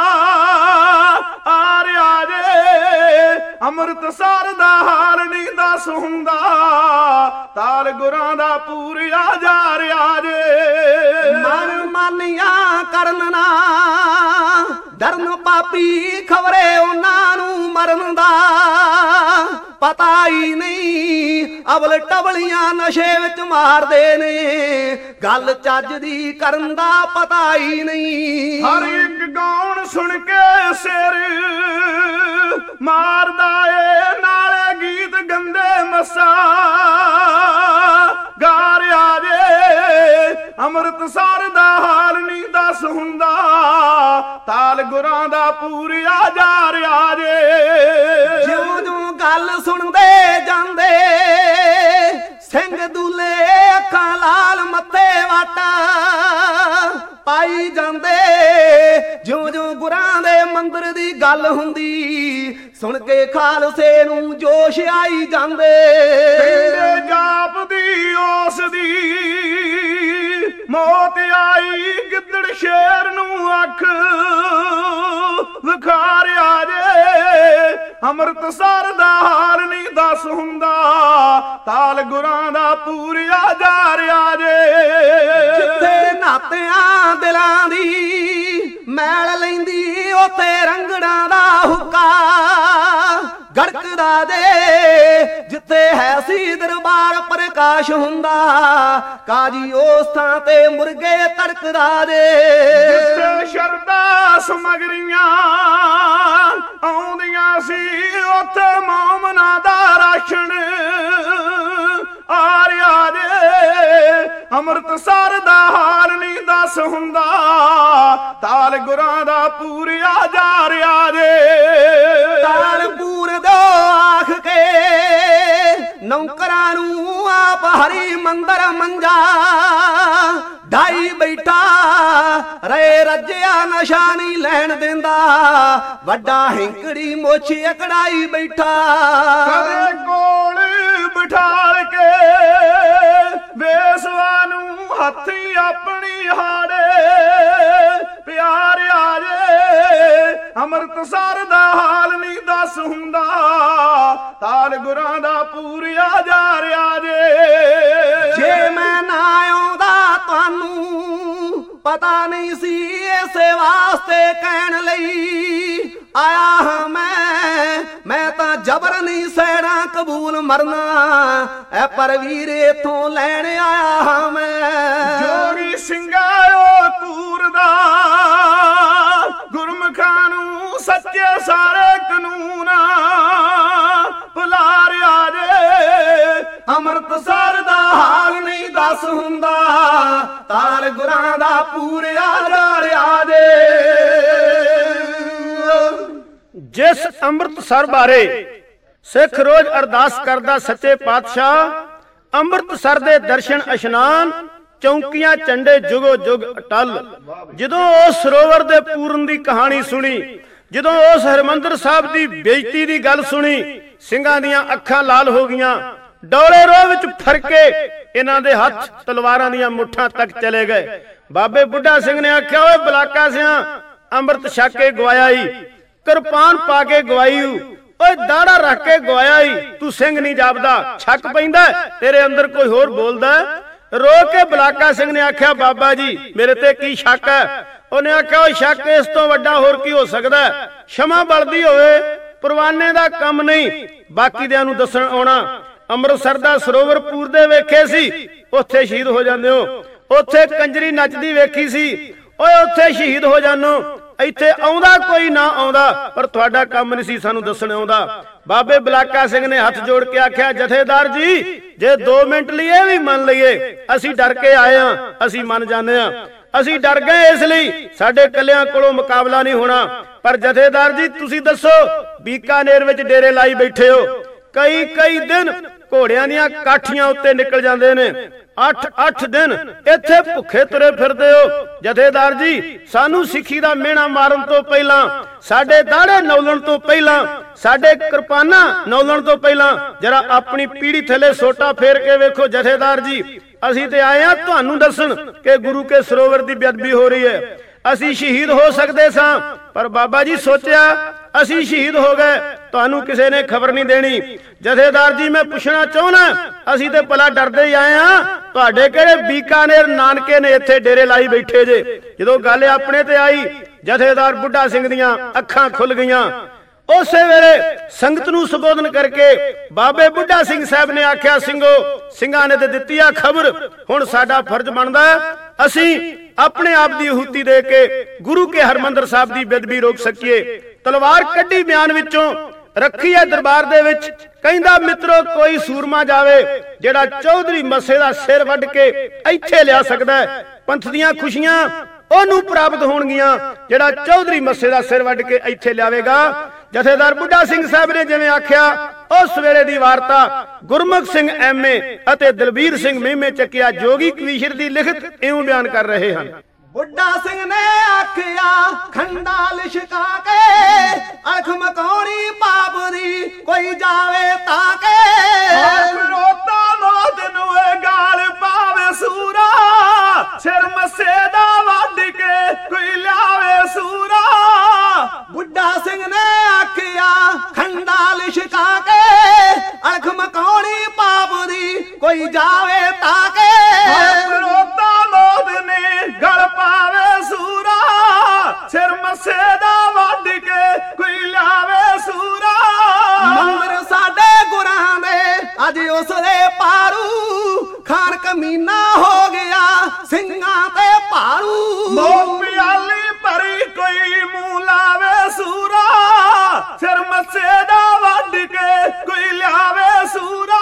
ਆ ਰਿਹਾ ਜੇ। ਅੰਮ੍ਰਿਤਸਰ ਦਾ ਹਾਲ ਨਹੀਂ ਦੱਸ ਹੁੰਦਾ, ਤਾਲ ਗੁਰਾਂ ਦਾ ਪੂਰਿਆ ਜਾ ਰਿਹਾ ਜੇ। ਮਨ ਮਾਨੀਆਂ ਕਰਨ ਨਾ ਡਰਨ ਪਾਪੀ, ਖਬਰੇ ਉਹਨਾਂ ਨੂੰ ਮਰਨ ਦਾ ਪਤਾ ਹੀ ਨਹੀਂ। ਅਵਲ ਟਵਲੀਆਂ ਨਸ਼ੇ ਵਿੱਚ ਮਾਰਦੇ ਨੇ, ਗੱਲ ਚੱਜ ਦੀ ਕਰਨ ਦਾ ਪਤਾ ਹੀ ਨਹੀਂ। ਹਰ ਇੱਕ ਗਾਉਣ ਸੁਣ ਕੇ ਸਿਰ ਮਾਰਦਾ ਏ, ਨਾਲੇ ਗੀਤ ਗੰਦੇ ਮੱਸਾ ਗਾ ਰਿਹਾ ਜੇ। ਅੰਮ੍ਰਿਤਸਰ ਦਾ ਹਾਲ ਨਹੀਂ ਦੱਸ ਹੁੰਦਾ, ਤਾਲ ਗੁਰਾਂ ਦਾ ਪੂਰਿਆ ਜਾ ਰਿਹਾ ਜੇ। ਜਿਉਂ-ਜਿਉਂ ਗੱਲ ਸੁਣਦੇ ਜਾਂਦੇ, ਸਿੰਘ ਦੂਲੇ ਅੱਖਾਂ ਲਾਲ ਮੱਥੇ ਵਾਟਾ ਪਾਈ ਜਾਂਦੇ। ਜਿਉਂ-ਜਿਉਂ ਗੁਰਾਂ ਦੇ ਮੰਦਰ ਦੀ ਗੱਲ ਹੁੰਦੀ, ਸੁਣ ਕੇ ਖਾਲਸੇ ਨੂੰ ਜੋਸ਼ ਆਈ ਜਾਂਦੇ। ਕਹਿੰਦੇ ਜਾਪਦੀ ਉਸ ਦੀ ਮੌਤ ਆਈ, ਗਿੱਦੜ ਸ਼ੇਰ ਨੂੰ ਅੱਖ ਵਿਖਾਰਿਆ ਜੇ। ਅੰਮ੍ਰਿਤਸਰ ਦਾ ਹਾਲ ਨਹੀਂ ਦੱਸ ਹੁੰਦਾ, ਤਾਲ ਗੁਰਾਂ ਦਾ ਪੂਰਿਆ ਜਾ ਰਿਹਾ ਜੇ। ਜਿੱਥੇ ਨਾਤਿਆਂ ਦਿਲਾਂ ਦੀ ਮੈਲ ਲੈਂਦੀ, ਉੱਥੇ ਰੰਗੜਾਂ ਦਾ ਹੁੱਕਾ ਗੜਕਦਾ ਦੇ। ਜਿੱਥੇ ਹੈ ਸੀ ਦਰਬਾਰ ਪ੍ਰਕਾਸ਼ ਹੁੰਦਾ, ਕਾਜੀ ਉਸ ਥਾਂ ਤੇ ਮੁਰਗੇ ਤੜਕਦਾ ਦੇ। ਜਿੱਥੇ ਸ਼ਰਧਾ ਸਮਗਰੀਆਂ ਆਉਂਦੀਆਂ ਸੀ, ਉੱਥੇ ਮੋਮਨਾਂ ਦਾ ਰਾਸ਼ਨ ਆ ਰਿਹਾ ਜੇ। ਅੰਮ੍ਰਿਤਸਰ ਦਾ ਹਾਲ ਨਹੀਂ ਦੱਸ ਹੁੰਦਾ, ਤਾਲ ਗੁਰਾਂ ਦਾ ਪੂਰਿਆ ਜਾ ਰਿਹਾ ਜੇ। ਤਾਲਪੁਰ ਦੋ ਆਖ ਕੇ ਨੌਕਰਾਂ ਨੂੰ ਆਪ ਹਰੀ ਮੰਦਰ ਮੰਜਾ ਢਾਈ ਬੈਠਾ, ਰੇ ਰੱਜਿਆ ਨਸ਼ਾ ਨਹੀਂ ਲੈਣ ਦਿੰਦਾ, ਵੱਡਾ ਹੈਂਕੜੀ ਮੁੱਛ ਅਕੜਾਈ ਬੈਠਾ। ਕਦੇ ਕੋਲ ਬਿਠਾਲ ਕੇ ਵੇਸਵਾ ਨੂੰ ਹੱਥੀ ਆਪਣੀ ਹਾੜੇ ਪਿਆਰਿਆ ਜੇ। ਅੰਮ੍ਰਿਤਸਰ ਦਾ ਹਾਲ ਨਹੀਂ ਦੱਸ ਹੁੰਦਾ, ਤਾਲ ਗੁਰਾਂ ਦਾ ਪੂਰਿਆ ਜਾ ਰਿਹਾ ਜੇ ਮੈਂ ਨਾ ਆਉਂਦਾ ਤੁਹਾਨੂੰ ਪਤਾ ਨਹੀਂ ਸੀ, ਇਸੇ ਵਾਸਤੇ ਕਹਿਣ ਲਈ ਆਇਆ ਹਾਂ ਮੈਂ ਤਾਂ ਜਬਰ ਨਹੀਂ ਸਹਿਣਾ ਕਬੂਲ ਮਰਨਾ, ਐ ਪਰ ਵੀਰ ਇਥੋਂ ਲੈਣ ਆਇਆ ਹਾਂ ਮੈਂ। ਜੋਗੀ ਸਿੰਘਾਓ ਕੂਰ ਦਾ ਗੁਰਮੁਖਾਂ ਨੂੰ ਸੱਚੇ ਸਾਰੇ ਕਾਨੂੰਨ ਭੁਲਾਰਿਆ ਜੇ, ਅੰਮ੍ਰਿਤਸਰ ਦਾ ਹਾਲ ਨਹੀਂ ਦੱਸ ਹੁੰਦਾ, ਤਾਲ ਗੁਰਾਂ ਦਾ ਪੂਰਿਆ ਜਾ ਰਿਹਾ ਜੇ। ਜਿਸ ਅੰਮ੍ਰਿਤਸਰ ਬਾਰੇ ਸਿੱਖ ਰੋਜ਼ ਅਰਦਾਸ ਕਰਦਾ ਸੱਚੇ ਪਾਤਸ਼ਾਹ ਅੰਮ੍ਰਿਤਸਰ ਦੇ ਦਰਸ਼ਨ ਇਸ਼ਨਾਨ ਚੌਂਕੀਆਂ ਝੰਡੇ ਜੁਗੋ ਜੁਗ ਅਟਲ। ਜਦੋਂ ਉਸ ਸਰੋਵਰ ਦੇ ਪੂਰਨ ਦੀ ਕਹਾਣੀ ਸੁਣੀ, ਜਦੋਂ ਉਸ ਹਰਿਮੰਦਰ ਸਾਹਿਬ ਦੀ ਬੇਇੱਜ਼ਤੀ ਦੀ ਗੱਲ ਸੁਣੀ, ਸਿੰਘਾਂ ਦੀਆਂ ਅੱਖਾਂ ਲਾਲ ਹੋ ਗਈਆਂ, ਡੋਲੇ ਰੋਹ ਵਿੱਚ ਫਰਕੇ ਇਹਨਾਂ ਦੇ ਹੱਥ ਤਲਵਾਰਾਂ ਦੀਆਂ ਮੁੱਠਾਂ ਤੱਕ ਚਲੇ ਗਏ। ਬਾਬੇ ਬੁੱਢਾ ਸਿੰਘ ਨੇ ਆਖਿਆ, ਓਏ ਬਲਾਕਾ ਸਿਆਂ ਅੰਮ੍ਰਿਤ ਛਕ ਕੇ ਗਵਾਇਆ ਈ, ਕਿਰਪਾਨ ਪਾ ਕੇ ਗਵਾਈ, ਓਏ ਦਾੜਾ ਰੱਖ ਕੇ ਗਵਾਇਆ ਈ, ਤੂੰ ਸਿੰਘ ਨਹੀਂ ਜਾਪਦਾ, ਛੱਕ ਪੈਂਦਾ ਤੇਰੇ ਅੰਦਰ ਕੋਈ ਹੋਰ ਬੋਲਦਾ। ਰੋ ਕੇ ਬਲਾਕਾ ਸਿੰਘ ਨੇ ਆਖਿਆ, ਬਾਬਾ ਜੀ ਮੇਰੇ ਤੇ ਕੀ ਸ਼ੱਕ ਹੈ? ਉਹਨੇ ਆਖਿਆ, ਉਹ ਸ਼ੱਕ ਇਸ ਤੋਂ ਵੱਡਾ ਹੋਰ ਕੀ ਹੋ ਸਕਦਾ? ਸ਼ਮਾ ਬਲਦੀ ਹੋਵੇ ਪਰਵਾਨੇ ਦਾ ਕੰਮ ਨਹੀਂ, ਬਾਕੀ ਦਿਆਂ ਨੂੰ ਦੱਸਣ ਆਉਣਾ। ਅੰਮ੍ਰਿਤਸਰ ਦਾ ਸਰੋਵਰ ਪੂਰ ਦੇ ਵੇਖੇ ਸੀ, ਉੱਥੇ ਸ਼ਹੀਦ ਹੋ ਜਾਂਦੇ ਹੋ। ਉੱਥੇ ਕੰਜਰੀ ਨੱਚਦੀ ਵੇਖੀ ਸੀ, ਓਏ ਉੱਥੇ ਸ਼ਹੀਦ ਹੋ ਜਾਨੋ। ਇੱਥੇ ਆਉਂਦਾ ਕੋਈ ਨਾ ਆਉਂਦਾ, ਪਰ ਤੁਹਾਡਾ ਕੰਮ ਨਹੀਂ ਸੀ ਸਾਨੂੰ ਦੱਸਣ ਆਉਂਦਾ। ਬਾਬੇ ਬਲਾਕਾ ਸਿੰਘ ਨੇ ਹੱਥ ਜੋੜ ਕੇ ਆਖਿਆ, ਜਥੇਦਾਰ ਜੀ ਜੇ 2 ਮਿੰਟ ਲਈ ਇਹ ਵੀ ਮੰਨ ਲਈਏ ਅਸੀਂ ਡਰ ਕੇ ਆਏ ਹਾਂ, ਅਸੀਂ ਮੰਨ ਜਾਂਦੇ ਹਾਂ, ਅਸੀਂ ਡਰ ਗਏ ਇਸ ਲਈ ਸਾਡੇ ਕੱਲਿਆਂ ਕੋਲੋਂ ਮੁਕਾਬਲਾ ਨਹੀਂ ਹੋਣਾ। ਪਰ ਜਥੇਦਾਰ ਜੀ ਤੁਸੀਂ ਦੱਸੋ, ਬੀਕਾਨੇਰ ਵਿੱਚ ਡੇਰੇ ਲਾਈ ਬੈਠੇ ਹੋ, ਕਈ ਦਿਨ ਘੋੜਿਆਂ ਦੀਆਂ ਕਾਠੀਆਂ ਉੱਤੇ ਨਿਕਲ ਜਾਂਦੇ ਨੇ, 8 ਦਿਨ ਇੱਥੇ ਭੁੱਖੇ ਤੁਰੇ ਫਿਰਦੇ ਹੋ। ਜਥੇਦਾਰ ਜੀ ਸਾਨੂੰ ਸਿੱਖੀ ਦਾ ਮਿਹਣਾ ਮਾਰਨ ਤੋਂ ਪਹਿਲਾਂ, ਸਾਡੇ ਦਾੜੇ ਨੌਲਣ ਤੋਂ ਪਹਿਲਾਂ, ਸਾਡੇ ਕਿਰਪਾਨਾਂ ਨੌਲਣ ਤੋਂ ਪਹਿਲਾਂ ਜਰਾ ਆਪਣੀ ਪੀੜੀ ਥੱਲੇ ਸੋਟਾ ਫੇਰ ਕੇ ਵੇਖੋ। ਜਥੇਦਾਰ ਜੀ ਅਸੀਂ ਤੇ ਆਏ ਆ ਤੁਹਾਨੂੰ ਦੱਸਣ ਕਿ ਗੁਰੂ ਕੇ ਸਰੋਵਰ ਦੀ ਬੇਅਦਬੀ ਹੋ ਰਹੀ ਹੈ, ਅਸੀਂ ਸ਼ਹੀਦ ਹੋ ਸਕਦੇ ਸਾਂ, ਪਰ ਬਾਬਾ ਜੀ ਸੋਚਿਆ ਅਸੀਂ ਸ਼ਹੀਦ ਹੋ ਗਏ, ਤੁਹਾਨੂੰ ਕਿਸੇ ਨੇ ਖਬਰ ਨਹੀਂ ਦੇਣੀ। ਜਥੇਦਾਰ ਜੀ ਮੈਂ ਪੁੱਛਣਾ ਚਾਹੁੰਦਾ, ਅਸੀਂ ਤੇ ਭਲਾ ਡਰਦੇ ਹੀ ਆਏ ਆ, ਤੁਹਾਡੇ ਕਿਹੜੇ ਬੀਕਾਨੇਰ ਨਾਨਕੇ ਨੇ ਇੱਥੇ ਡੇਰੇ ਲਾਈ ਬੈਠੇ ਜੇ? ਜਦੋਂ ਗੱਲ ਆਪਣੇ ਤੇ ਆਈ ਜਥੇਦਾਰ ਬੁੱਢਾ ਸਿੰਘ ਦੀਆਂ ਅੱਖਾਂ ਖੁੱਲ ਗਈਆਂ। ਉਸੇ ਵੇਲੇ ਸੰਗਤ ਨੂੰ ਸੰਬੋਧਨ ਕਰਕੇ ਬਾਬੇ ਬੁੱਢਾ ਸਿੰਘ ਸਾਹਿਬ ਨੇ ਆਖਿਆ, ਸਿੰਘਾਂ ਨੇ ਤੇ ਦਿੱਤੀ ਆ ਖਬਰ, ਹੁਣ ਸਾਡਾ ਫਰਜ਼ ਬਣਦਾ ਅਸੀਂ ਆਪਣੇ ਆਪ ਦੀ ਆਹੂਤੀ ਦੇ ਕੇ ਗੁਰੂ ਕੇ ਹਰਮੰਦਰ ਸਾਹਿਬ ਦੀ ਬੇਅਦਬੀ ਰੋਕ ਸਕੀਏ। ਤਲਵਾਰ ਕੱਢੀ ਬਿਆਨ ਵਿੱਚੋਂ, ਰੱਖੀ ਹੈ ਦਰਬਾਰ ਦੇ ਵਿੱਚ, ਕਹਿੰਦਾ ਮਿੱਤਰੋ ਕੋਈ ਸੂਰਮਾ ਜਾਵੇ ਜਿਹੜਾ ਚੌਧਰੀ ਮੱਸੇ ਦਾ ਸਿਰ ਵੱਢ ਕੇ ਇੱਥੇ ਲਿਆ ਸਕਦਾ ਹੈ, ਪੰਥ ਦੀਆਂ ਖੁਸ਼ੀਆਂ ਉਹਨੂੰ ਪ੍ਰਾਪਤ ਹੋਣਗੀਆਂ ਜਿਹੜਾ ਚੌਧਰੀ ਮੱਸੇ ਦਾ ਸਿਰ ਵੱਢ ਕੇ ਇੱਥੇ ਲਿਆਵੇਗਾ। ਜਥੇਦਾਰ ਬੁੱਢਾ ਸਿੰਘ ਸਾਹਿਬ ਨੇ ਜਿਵੇਂ ਆਖਿਆ, ਉਸ ਵੇਲੇ ਦੀ ਵਾਰਤਾ ਗੁਰਮੁਖ ਸਿੰਘ ਐਮਏ ਅਤੇ ਦਲਬੀਰ ਸਿੰਘ ਮਹਿਮੇ ਚੱਕਿਆ ਜੋਗੀ ਕਵੀਸ਼ਰ ਦੀ ਲਿਖਤ ਇਉਂ ਬਿਆਨ ਕਰ ਰਹੇ ਹਨ। ਬੁੱਢਾ ਸਿੰਘ ਨੇ ਆਖਿਆ ਖੰਡਾ ਲਿਸ਼ਕਾ ਕੇ, ਅਖ ਮਕਾਉਣੀ ਪਾਪ ਦੀ ਕੋਈ ਜਾਵੇ ਤਾਂ ਕੇ, ਰੋਤਾ ਮੌਤ ਨੂੰ ਇਹ ਗਾਲ ਪਾਵੇ ਸੂਰਾ, ਸਿਰ ਮੱਸੇ ਦਾ ਵੱਢ ਕੇ ਕੋਈ ਲਿਆਵੇ ਸੂਰਾ। ਬੁੱਢਾ ਸਿੰਘ ਨੇ ਆਖਿਆ ਖੰਡਾ ਲਿਸ਼ਕਾ ਕੇ, ਅਖ ਮਕਾਉਣੀ ਪਾਪ ਦੀ ਕੋਈ ਜਾਵੇ ਤਾਂ ਕੇ, ਰੋਤਾ ਮੌਤ ਨੇ ਗਲ ਪਾਵੇ ਸੂਰਾ, ਸਿਰ ਮੱਸੇ ਦਾ ਵੱਢ ਕੇ ਕੋਈ ਲਿਆਵੇ ਸੂਰਾ। ਮੰਦਰ ਸਾਡੇ ਗੁਰਾਂ ਦੇ ਅੱਜ ਉਸਦੇ ਪਾਰੂ, ਖਾਨ ਕਮੀਨਾ ਹੋ ਗਿਆ ਸਿੰਘਾਂ ਤੇ ਭਾਰੂ। ਮੋ ਪਿਆਲੀ ਭਰੀ ਕੋਈ ਮੂੰਹ ਲਾਵੇ ਸੂਰਾ, ਸਿਰ ਮੱਸੇ ਦਾ ਵੱਢ ਕੇ ਕੋਈ ਲਿਆਵੇ ਸੂਰਾ।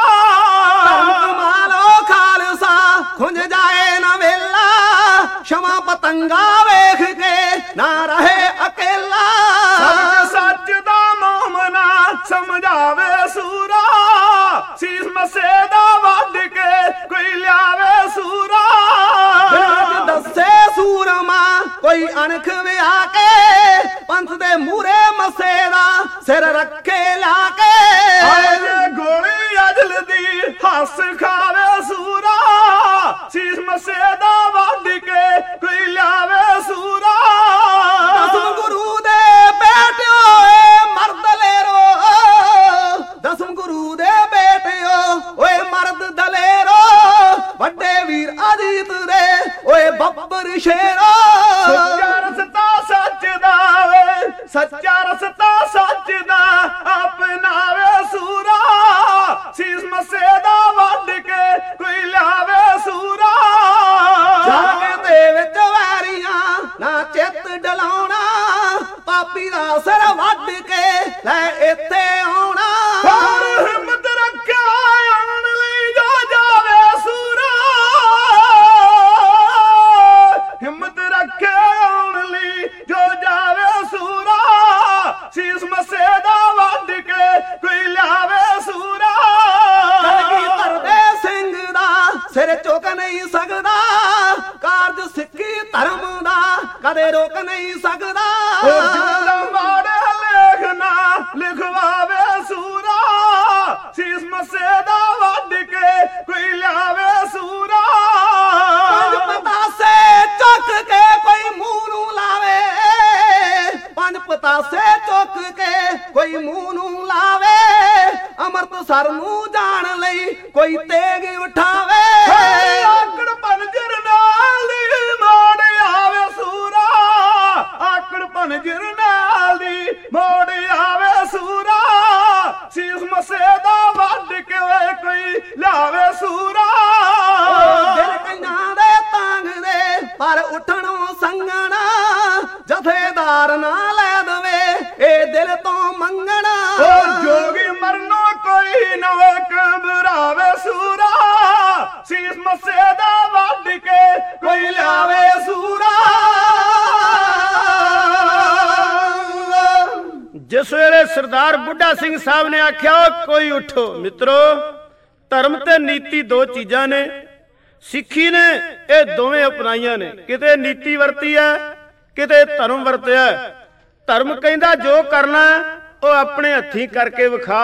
ਕਮਾਲੋ ਖਾਲਸਾ ਖੁੰਝ ਜਾਏ ਨਾ ਵੇਲਾ, ਸ਼ਮਾ ਪਤੰਗਾ ਵੇਖ ਕੇ ਨਾ ਰਹੇ ਅਕੇਲਾ। ਸੱਚ ਦਾ ਮੋਮਨਾ ਸਮਝਾਵੇ ਸੂਰਾ, ਸੀਸ ਮੱਸੇ ਦਾ ਵੱਢ ਕੇ ਕੋਈ ਲਿਆਵੇ ਸੂਰਾ। ਦੱਸੇ ਸੂਰਮਾ ਕੋਈ ਅਣਖ ਵਿਆ ਕੇ, ਪੰਥ ਦੇ ਮੂਰੇ ਮੱਸੇ ਦਾ ਸਿਰ ਰੱਖੇ ਲਾ ਕੇ। ਗੋਲੀ ਅਜਲ ਦੀ ਹੱਸ ਖਾਵੇ ਸੂਰਾ, ਸੀਸ ਮੱਸੇ ਦਾ ਵੱਢ ਕੇ ਕੋਈ ਲਿਆਵੇ ਸੂਰਾ। ਦਸਮ ਗੁਰੂ ਦੇ ਬੇਟੇ ਸੱਚਾ ਰਸਤਾ ਸੱਚ ਦਾ ਆਪਣਾਵੇ ਸੂਰਾ ਸੀਸ ਮਸੇ ਦਾ ਵੱਢ ਕੇ ਕੋਈ ਲਿਆਵੇ ਸੂਰਾ ਜਗ ਦੇ ਵਿੱਚ ਵੈਰੀਆਂ ਨਾ ਚਿੱਤ ਡਲਾਉਣਾ ਪਾਪੀ ਦਾ ਸਿਰ ਵੱਢ ਕੇ ਲੈ ਇੱਥੇ ਆਉਣਾ ਹਿੰਮਤ ਰੱਖਿਆ ਆਉਣ ਲਈ ਜੋ ਜਾਵੇ ਸੂਰਾ ਹਿੰਮਤ ਰੱਖਿਆ ਆਉਣ ਲਈ ਜੋ ਜਾਵੇ ਸੂਰਾ ਸੀਸ ਮਸੇ ਦਾ ਵੱਢ ਕੇ ਕੋਈ ਲਿਆਵੇ ਸੂਰਾ ਕਲਗੀਧਰ ਦੇ ਸਿੰਘ ਦਾ ਸਿਰ ਝੁਕ ਨਹੀਂ ਸਕਦਾ ਕਾਰਜ ਸਿੱਖੀ ਧਰਮ ਦਾ ਕਦੇ ਰੋਕ ਨਹੀਂ ਸਕਦਾ ਮਾੜੇ ਲੇਖ ਨਾ ਲਿਖਵਾਵੇ ਸੂਰਾ ਸੀਸ ਮਸੇ ਦਾ ਵੱਢ ਕੇ ਕੋਈ ਲਿਆਵੇ ਸੂਰਾ ਪੰਜ ਪਤਾਸੇ ਚੁੱਕ ਕੇ ਕੋਈ ਮੂੰਹ ਨੂੰ ਲਾਵੇ ਪੰਜ ਪਤਾਸੇ ਚੁੱਕ ਕੇ ਕੋਈ ਮੂੰਹ ਨੂੰ ਲਾਵੇ ਅੰਮ੍ਰਿਤਸਰ ਨੂੰ ਜਾਣ ਲਈ ਕੋਈ ਤੇਗ ਉਠਾਵੇ ਆਕੜ ਪੰਜਰ ਨਾਲ ਦੀ ਮੋੜ ਆਵੇ ਸੂਰਾ ਆਕੜ ਪੰਜਰ ਨਾਲ ਦੀ ਮੋੜ ਆਵੇ ਸੂਰਾ ਸੀਸ ਮਸੇ ਦਾ ਵੱਢ ਕੇ ਕੋਈ ਲਿਆਵੇ ਸੂਰਾ ਦਿਲ ਕਈਆਂ ਦੇ ਤਾਂਗਦੇ ਪਰ ਉੱਠਣੋਂ ਸੰਗਣਾ ਜਥੇਦਾਰ ਨਾ ਲੈ ਦਵੇ ਇਹ ਦਿਲ ਤੋਂ ਮੰਗਣਾ ਜੋਗੀ ਮਰਨੋਂ ਕੋਈ ਨਵੇਂ ਘਬਰਾਵੇ ਸੂਰਾ ਸੀਸ ਮਸੇ ਦਾ ਵੱਢ ਕੇ ਕੋਈ ਲਿਆਵੇ ਸੂਰਾ ਜਿਸ ਵੇਲੇ ਸਰਦਾਰ ਬੁੱਢਾ ਸਿੰਘ ਸਾਹਿਬ ਨੇ ਆਖਿਆ ਕੋਈ ਉਠੋ ਮਿੱਤਰੋ ਧਰਮ ਤੇ ਨੀਤੀ ਦੋ ਚੀਜ਼ਾਂ ਨੇ ਸਿੱਖੀ ਨੇ ਇਹ ਦੋਵੇਂ ਅਪਣਾਈਆਂ ਨੇ ਕਿਤੇ ਨੀਤੀ ਵਰਤੀ ਹੈ ਕਿਤੇ ਧਰਮ ਵਰਤਿਆ ਧਰਮ ਕਹਿੰਦਾ ਜੋ ਕਰਨਾ ਉਹ ਆਪਣੇ ਹੱਥੀਂ ਕਰਕੇ ਵਿਖਾ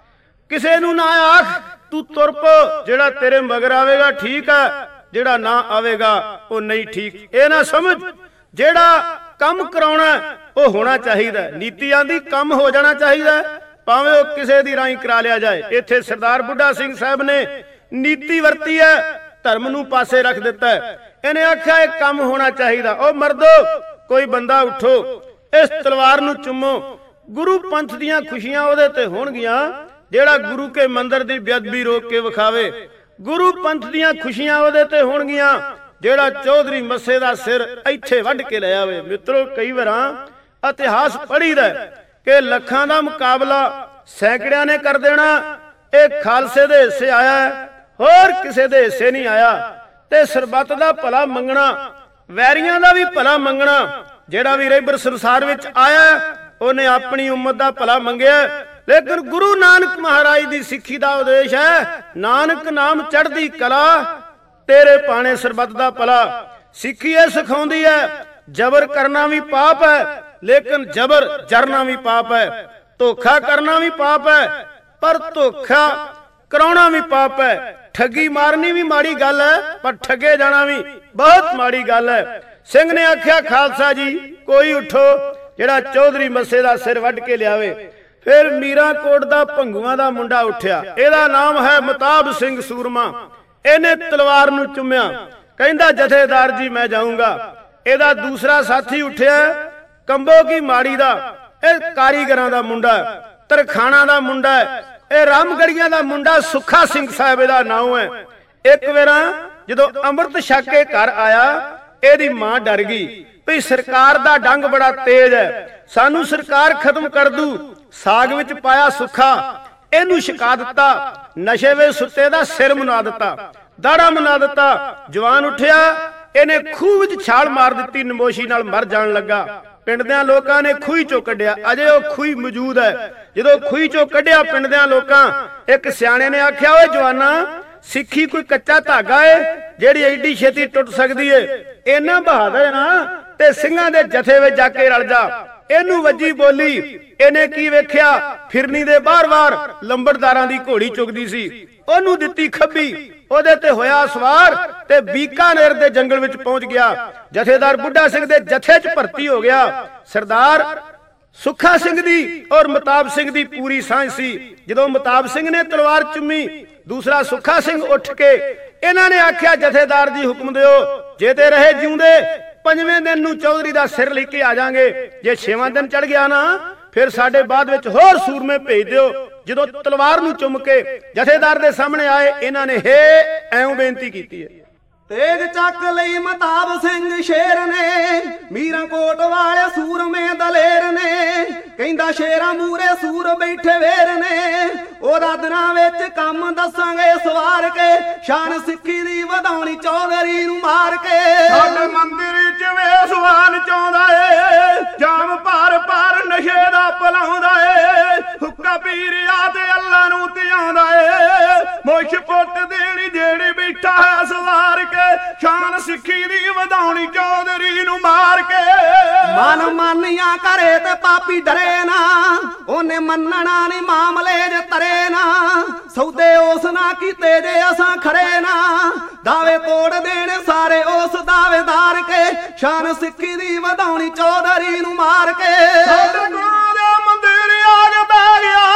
ਕਿਸੇ ਨੂੰ ਨਾ ਆਖ ਤੂੰ ਤੁਰ ਪੋ ਜਿਹੜਾ ਤੇਰੇ ਮਗਰ ਆਵੇਗਾ ਠੀਕ ਹੈ ਜਿਹੜਾ ਨਾ ਆਵੇਗਾ ਉਹ ਨਹੀਂ ਠੀਕ ਇਹ ਨਾ ਸਮਝ ਜਿਹੜਾ ਕੰਮ ਕਰਾਉਣਾ ਉਹ ਹੋਣਾ ਚਾਹੀਦਾ ਨੀਤੀ ਆਂਦੀ ਕੰਮ ਹੋ ਜਾਣਾ ਚਾਹੀਦਾ ਭਾਵੇਂ ਉਹ ਕਿਸੇ ਦੀ ਰਾਹੀਂ ਕਰਾ ਲਿਆ ਜਾਏ ਇੱਥੇ ਸਰਦਾਰ ਬੁੱਢਾ ਸਿੰਘ ਸਾਹਿਬ ਨੇ ਨੀਤੀ ਵਰਤੀ ਹੈ ਧਰਮ ਨੂੰ ਪਾਸੇ ਰੱਖ ਦਿੱਤਾ ਇਹਨੇ ਆਖਿਆ ਇਹ ਕੰਮ ਹੋਣਾ ਚਾਹੀਦਾ ਉਹ ਮਰਦੋ ਕੋਈ ਬੰਦਾ ਉਠੋ ਇਸ ਤਲਵਾਰ ਨੂੰ ਚੁੰਮੋ ਗੁਰੂ ਪੰਥ ਦੀਆਂ ਖੁਸ਼ੀਆਂ ਉਹਦੇ ਤੇ ਹੋਣਗੀਆਂ ਜਿਹੜਾ ਗੁਰੂ ਕੇ ਮੰਦਿਰ ਦੀ ਬੇਅਦਬੀ ਰੋਕ ਕੇ ਵਿਖਾਵੇ ਗੁਰੂ ਪੰਥ ਦੀਆਂ ਖੁਸ਼ੀਆਂ ਉਹਦੇ ਤੇ ਹੋਣਗੀਆਂ ਜਿਹੜਾ ਚੌਧਰੀ ਮੱਸੇ ਦਾ ਸਿਰ ਇੱਥੇ ਵੱਢ ਕੇ ਲੈ ਆਵੇ ਮਿੱਤਰੋ ਕਈ ਵਾਰਾਂ ਇਤਿਹਾਸ ਪੜ੍ਹੀਦਾ ਕਿ ਲੱਖਾਂ ਦਾ ਮੁਕਾਬਲਾ ਸੈਂਕੜਿਆਂ ਨੇ ਕਰ ਦੇਣਾ ਇਹ ਖਾਲਸੇ ਦੇ ਹਿੱਸੇ ਆਇਆ ਹੋਰ ਕਿਸੇ ਦੇ ਹਿੱਸੇ ਨਹੀਂ ਆਇਆ ਤੇ ਸਰਬੱਤ ਦਾ ਭਲਾ ਮੰਗਣਾ ਵੈਰੀਆਂ ਦਾ ਵੀ ਭਲਾ ਮੰਗਣਾ ਜਿਹੜਾ ਵੀ ਰਹਿਬਰ ਸੰਸਾਰ ਵਿੱਚ ਆਇਆ ਉਹਨੇ ਆਪਣੀ ਉਮਤ ਦਾ ਭਲਾ ਮੰਗਿਆ ਲੇਕਿਨ ਗੁਰੂ ਨਾਨਕ ਮਹਾਰਾਜ ਦੀ ਸਿੱਖੀ ਦਾ ਉਦੇਸ਼ ਹੈ ਨਾਨਕ ਨਾਮ ਚੜ੍ਹਦੀ ਕਲਾ ਤੇਰੇ ਪਾਣੇ ਸਰਬੱਤ ਦਾ ਭਲਾ ਸਿੱਖੀ ਇਹ ਸਿਖਾਉਂਦੀ ਹੈ ਜ਼ਬਰ ਕਰਨਾ ਵੀ ਪਾਪ ਹੈ ਲੇਕਿਨ ਜ਼ਬਰ ਜਰਨਾ ਵੀ ਪਾਪ ਹੈ ਧੋਖਾ ਕਰਨਾ ਵੀ ਪਾਪ ਹੈ ਪਰ ਧੋਖਾ ਕਰਾਉਣਾ ਵੀ ਪਾਪ ਹੈ ਠੱਗੀ ਮਾਰਨੀ ਵੀ ਮਾੜੀ ਗੱਲ ਹੈ ਪਰ ਠੱਗੇ ਜਾਣਾ ਵੀ ਬਹੁਤ ਮਾੜੀ ਗੱਲ ਹੈ ਸਿੰਘ ਨੇ ਆਖਿਆ ਖਾਲਸਾ ਜੀ ਕੋਈ ਉਠੋ ਜਿਹੜਾ ਚੌਧਰੀ ਮੱਸੇ ਦਾ ਸਿਰ ਵੱਢ ਕੇ ਲਿਆਵੇ ਫਿਰ ਮੀਰਾਂਕੋਟ ਦਾ ਭੰਗੂਆਂ ਦਾ ਮੁੰਡਾ ਉੱਠਿਆ ਇਹਦਾ ਨਾਮ ਹੈ ਮਤਾਬ ਸਿੰਘ ਸੂਰਮਾ ਇਹਨੇ ਤਲਵਾਰ ਨੂੰ ਚੁੰਮਿਆ ਕਹਿੰਦਾ ਜਥੇਦਾਰ ਜੀ ਮੈਂ ਜਾਊਂਗਾ ਇਹਦਾ ਦੂਸਰਾ ਸਾਥੀ ਉੱਠਿਆ ਕੰਬੋ ਕੀ ਮਾੜੀ ਦਾ ਇਹ ਕਾਰੀਗਰਾਂ ਦਾ ਮੁੰਡਾ ਤਰਖਾਣਾ ਦਾ ਮੁੰਡਾ ਇਹ ਰਾਮਗੜੀਆਂ ਦਾ ਮੁੰਡਾ ਸੁੱਖਾ ਸਿੰਘ ਸਾਹਿਬ ਇਹਦਾ ਨਾਮ ਹੈ ਇੱਕ ਵਾਰ ਜਦੋਂ ਅੰਮ੍ਰਿਤ ਛਕ ਕੇ ਘਰ ਆਇਆ ਇਹਦੀ ਮਾਂ ਡਰ ਗਈ ਭਈ ਸਰਕਾਰ ਦਾ ਡੰਗ ਬੜਾ ਤੇਜ਼ ਹੈ ਸਾਨੂੰ ਸਰਕਾਰ ਖਤਮ ਕਰ ਦੂ ਸਾਗ ਵਿੱਚ ਪਾਇਆ ਸੁੱਖਾ ਇਹਨੂੰ ਛਕਾ ਦਿੱਤਾ ਨਸ਼ੇ ਵਿੱਚ ਸੁੱਤੇ ਦਾ ਸਿਰ ਮੁਨਾ ਦਿੱਤਾ ਦਾੜਾ ਮੁਨਾ ਦਿੱਤਾ ਜਵਾਨ ਉੱਠਿਆ ਇਹਨੇ ਖੂਹ ਵਿੱਚ ਛਾਲ ਮਾਰ ਦਿੱਤੀ ਨਮੋਸ਼ੀ ਨਾਲ ਮਰ ਜਾਣ ਲੱਗਾ ਪਿੰਡ ਦੇ ਲੋਕਾਂ ਨੇ ਖੂਹੀ ਚੋਂ ਕੱਢਿਆ ਅਜੇ ਉਹ ਖੂਹੀ ਮੌਜੂਦ ਹੈ ਜਦੋਂ ਖੂਹੀ ਚੋਂ ਕੱਢਿਆ ਪਿੰਡ ਦੇ ਲੋਕਾਂ ਇੱਕ ਸਿਆਣੇ ਨੇ ਆਖਿਆ ਓਏ ਜਵਾਨਾ ਸਿੱਖੀ ਕੋਈ ਕੱਚਾ ਧਾਗਾ ਏ ਜਿਹੜੀ ਐਡੀ ਛੇਤੀ ਟੁੱਟ ਸਕਦੀ ਏ ਇਹਨਾਂ ਬਹਾਦਰ ਨਾ ਤੇ ਸਿੰਘਾਂ ਦੇ ਜਥੇ ਵਿੱਚ ਜਾ ਕੇ ਰਲ ਜਾ ਇਹਨੂੰ ਵੱਜੀ ਬੋਲੀ ਇਹਨੇ ਕੀ ਵੇਖਿਆ ਫਿਰਨੀ ਦੇ ਬਾਰ-ਬਾਰ ਲੰਬੜਦਾਰਾਂ ਦੀ ਘੋੜੀ ਚੁਗਦੀ ਸੀ ਉਹਨੂੰ ਦਿੱਤੀ ਖੱਬੀ ਉਹਦੇ ਤੇ ਹੋਇਆ ਸਵਾਰ ਤੇ ਬੀਕਾਨੇਰ ਦੇ ਜੰਗਲ ਵਿੱਚ ਪਹੁੰਚ ਗਿਆ ਜਥੇਦਾਰ ਬੁੱਢਾ ਸਿੰਘ ਦੇ ਜਥੇ 'ਚ ਭਰਤੀ ਹੋ ਗਿਆ ਸਰਦਾਰ ਸੁੱਖਾ ਸਿੰਘ ਦੀ ਔਰ ਮਤਾਬ ਸਿੰਘ ਦੀ ਪੂਰੀ ਸਾਂਝ ਸੀ ਜਦੋਂ ਮਤਾਬ ਸਿੰਘ ਨੇ ਤਲਵਾਰ ਚੁੰਮੀ ਦੂਸਰਾ ਸੁੱਖਾ ਸਿੰਘ ਉੱਠ ਕੇ ਇਹਨਾਂ ਨੇ ਆਖਿਆ ਜਥੇਦਾਰ ਜੀ ਹੁਕਮ ਦਿਓ ਜੇ ਤੇ ਰਹੇ ਜਿਉਂਦੇ 5ਵੇਂ ਦਿਨ ਨੂੰ ਚੌਧਰੀ ਦਾ ਸਿਰ ਲੈ ਕੇ ਆ ਜਾਾਂਗੇ। ਜੇ 6ਵਾਂ ਦਿਨ ਚੜ ਗਿਆ ਨਾ ਫਿਰ ਸਾਡੇ ਬਾਅਦ ਵਿੱਚ ਹੋਰ ਸੂਰਮੇ ਭੇਜ ਦਿਓ। ਜਦੋਂ ਤਲਵਾਰ ਨੂੰ ਚੁੰਮ ਕੇ ਜਥੇਦਾਰ ਦੇ ਸਾਹਮਣੇ ਆਏ, ਇਹਨਾਂ ਨੇ ਐਉਂ ਬੇਨਤੀ ਕੀਤੀ ਹੈ। ਤੇਗ ਚੱਕ ਲਈ ਮਤਾਬ ਸਿੰਘ ਸ਼ੇਰ ਨੇ, ਮੀਰਾਂ ਕੋਟ ਵਾਲੇ ਸੂਰਮੇ ਦਲੇਰ ਨੇ, ਕਹਿੰਦਾ ਸ਼ੇਰਾਂ ਮੂਰੇ ਸੂਰ ਬੈਠੇ ਵੇਰ ਨੇ, ਉਹਦਾ ਦਿਨਾਂ ਵਿੱਚ ਕੰਮ ਦੱਸਾਂਗੇ ਸਵਾਰ ਕੇ, ਸ਼ਾਨ ਸਿੱਖੀ ਦੀ ਵਧਾਉਣੀ ਚੌਧਰੀ ਨੂੰ ਮਾਰ ਕੇ। ਸਾਡੇ ਮੰਦਿਰ ਚ ਵੇਸਵਾਨ ਚਾਹੁੰਦਾ ਏ, ਜਾਮ ਭਾਰ ਭਾਰ ਨਸ਼ੇ ਦਾ ਭਲਾਉਂਦਾ ਏ, ਹੁੱਕਾ ਪੀਰਿਆ ਤੇ ਅੱਲਾ ਨੂੰ ਧਿਆਉਂਦਾ ਏ, ਮੁੱਛ ਪੁੱਟ ਦੇਣੀ ਜਿਹੜੀ ਬੈਠਾ ਹੈ ਸਵਾਰ ਕੇ, ਸ਼ਾਨ ਸਿੱਖੀ ਦੀ ਵਧਾਉਣੀ ਚੌਧਰੀ ਨੂੰ ਮਾਰ ਕੇ। ਮਨ ਮਾਨੀਆਂ ਕਰੇ ਤੇ ਪਾਪੀ ਡਰੇ ਨਾ, ਉਹਨੇ ਮੰਨਣਾ ਨੀ ਮਾਮਲੇ ਜੇ ਤਰੇ ਨਾ, ਸੌਦੇ ਉਸ ਨਾ ਕੀਤੇ ਜੇ ਅਸਾਂ ਖੜੇ ਨਾ, ਦਾਵੇ ਤੋੜ ਦੇਣੇ ਸਾਰੇ ਉਸ ਦਾਵੇਦਾਰ ਕੇ, ਸ਼ਾਨ ਸਿੱਖੀ ਦੀ ਵਧਾਉਣੀ ਚੌਧਰੀ ਨੂੰ ਮਾਰ ਕੇ। ਸਾਡੇ ਗੁਰਾਂ ਦੇ ਮੰਦਿਰ ਆ ਕੇ ਬਹਿ ਗਿਆ,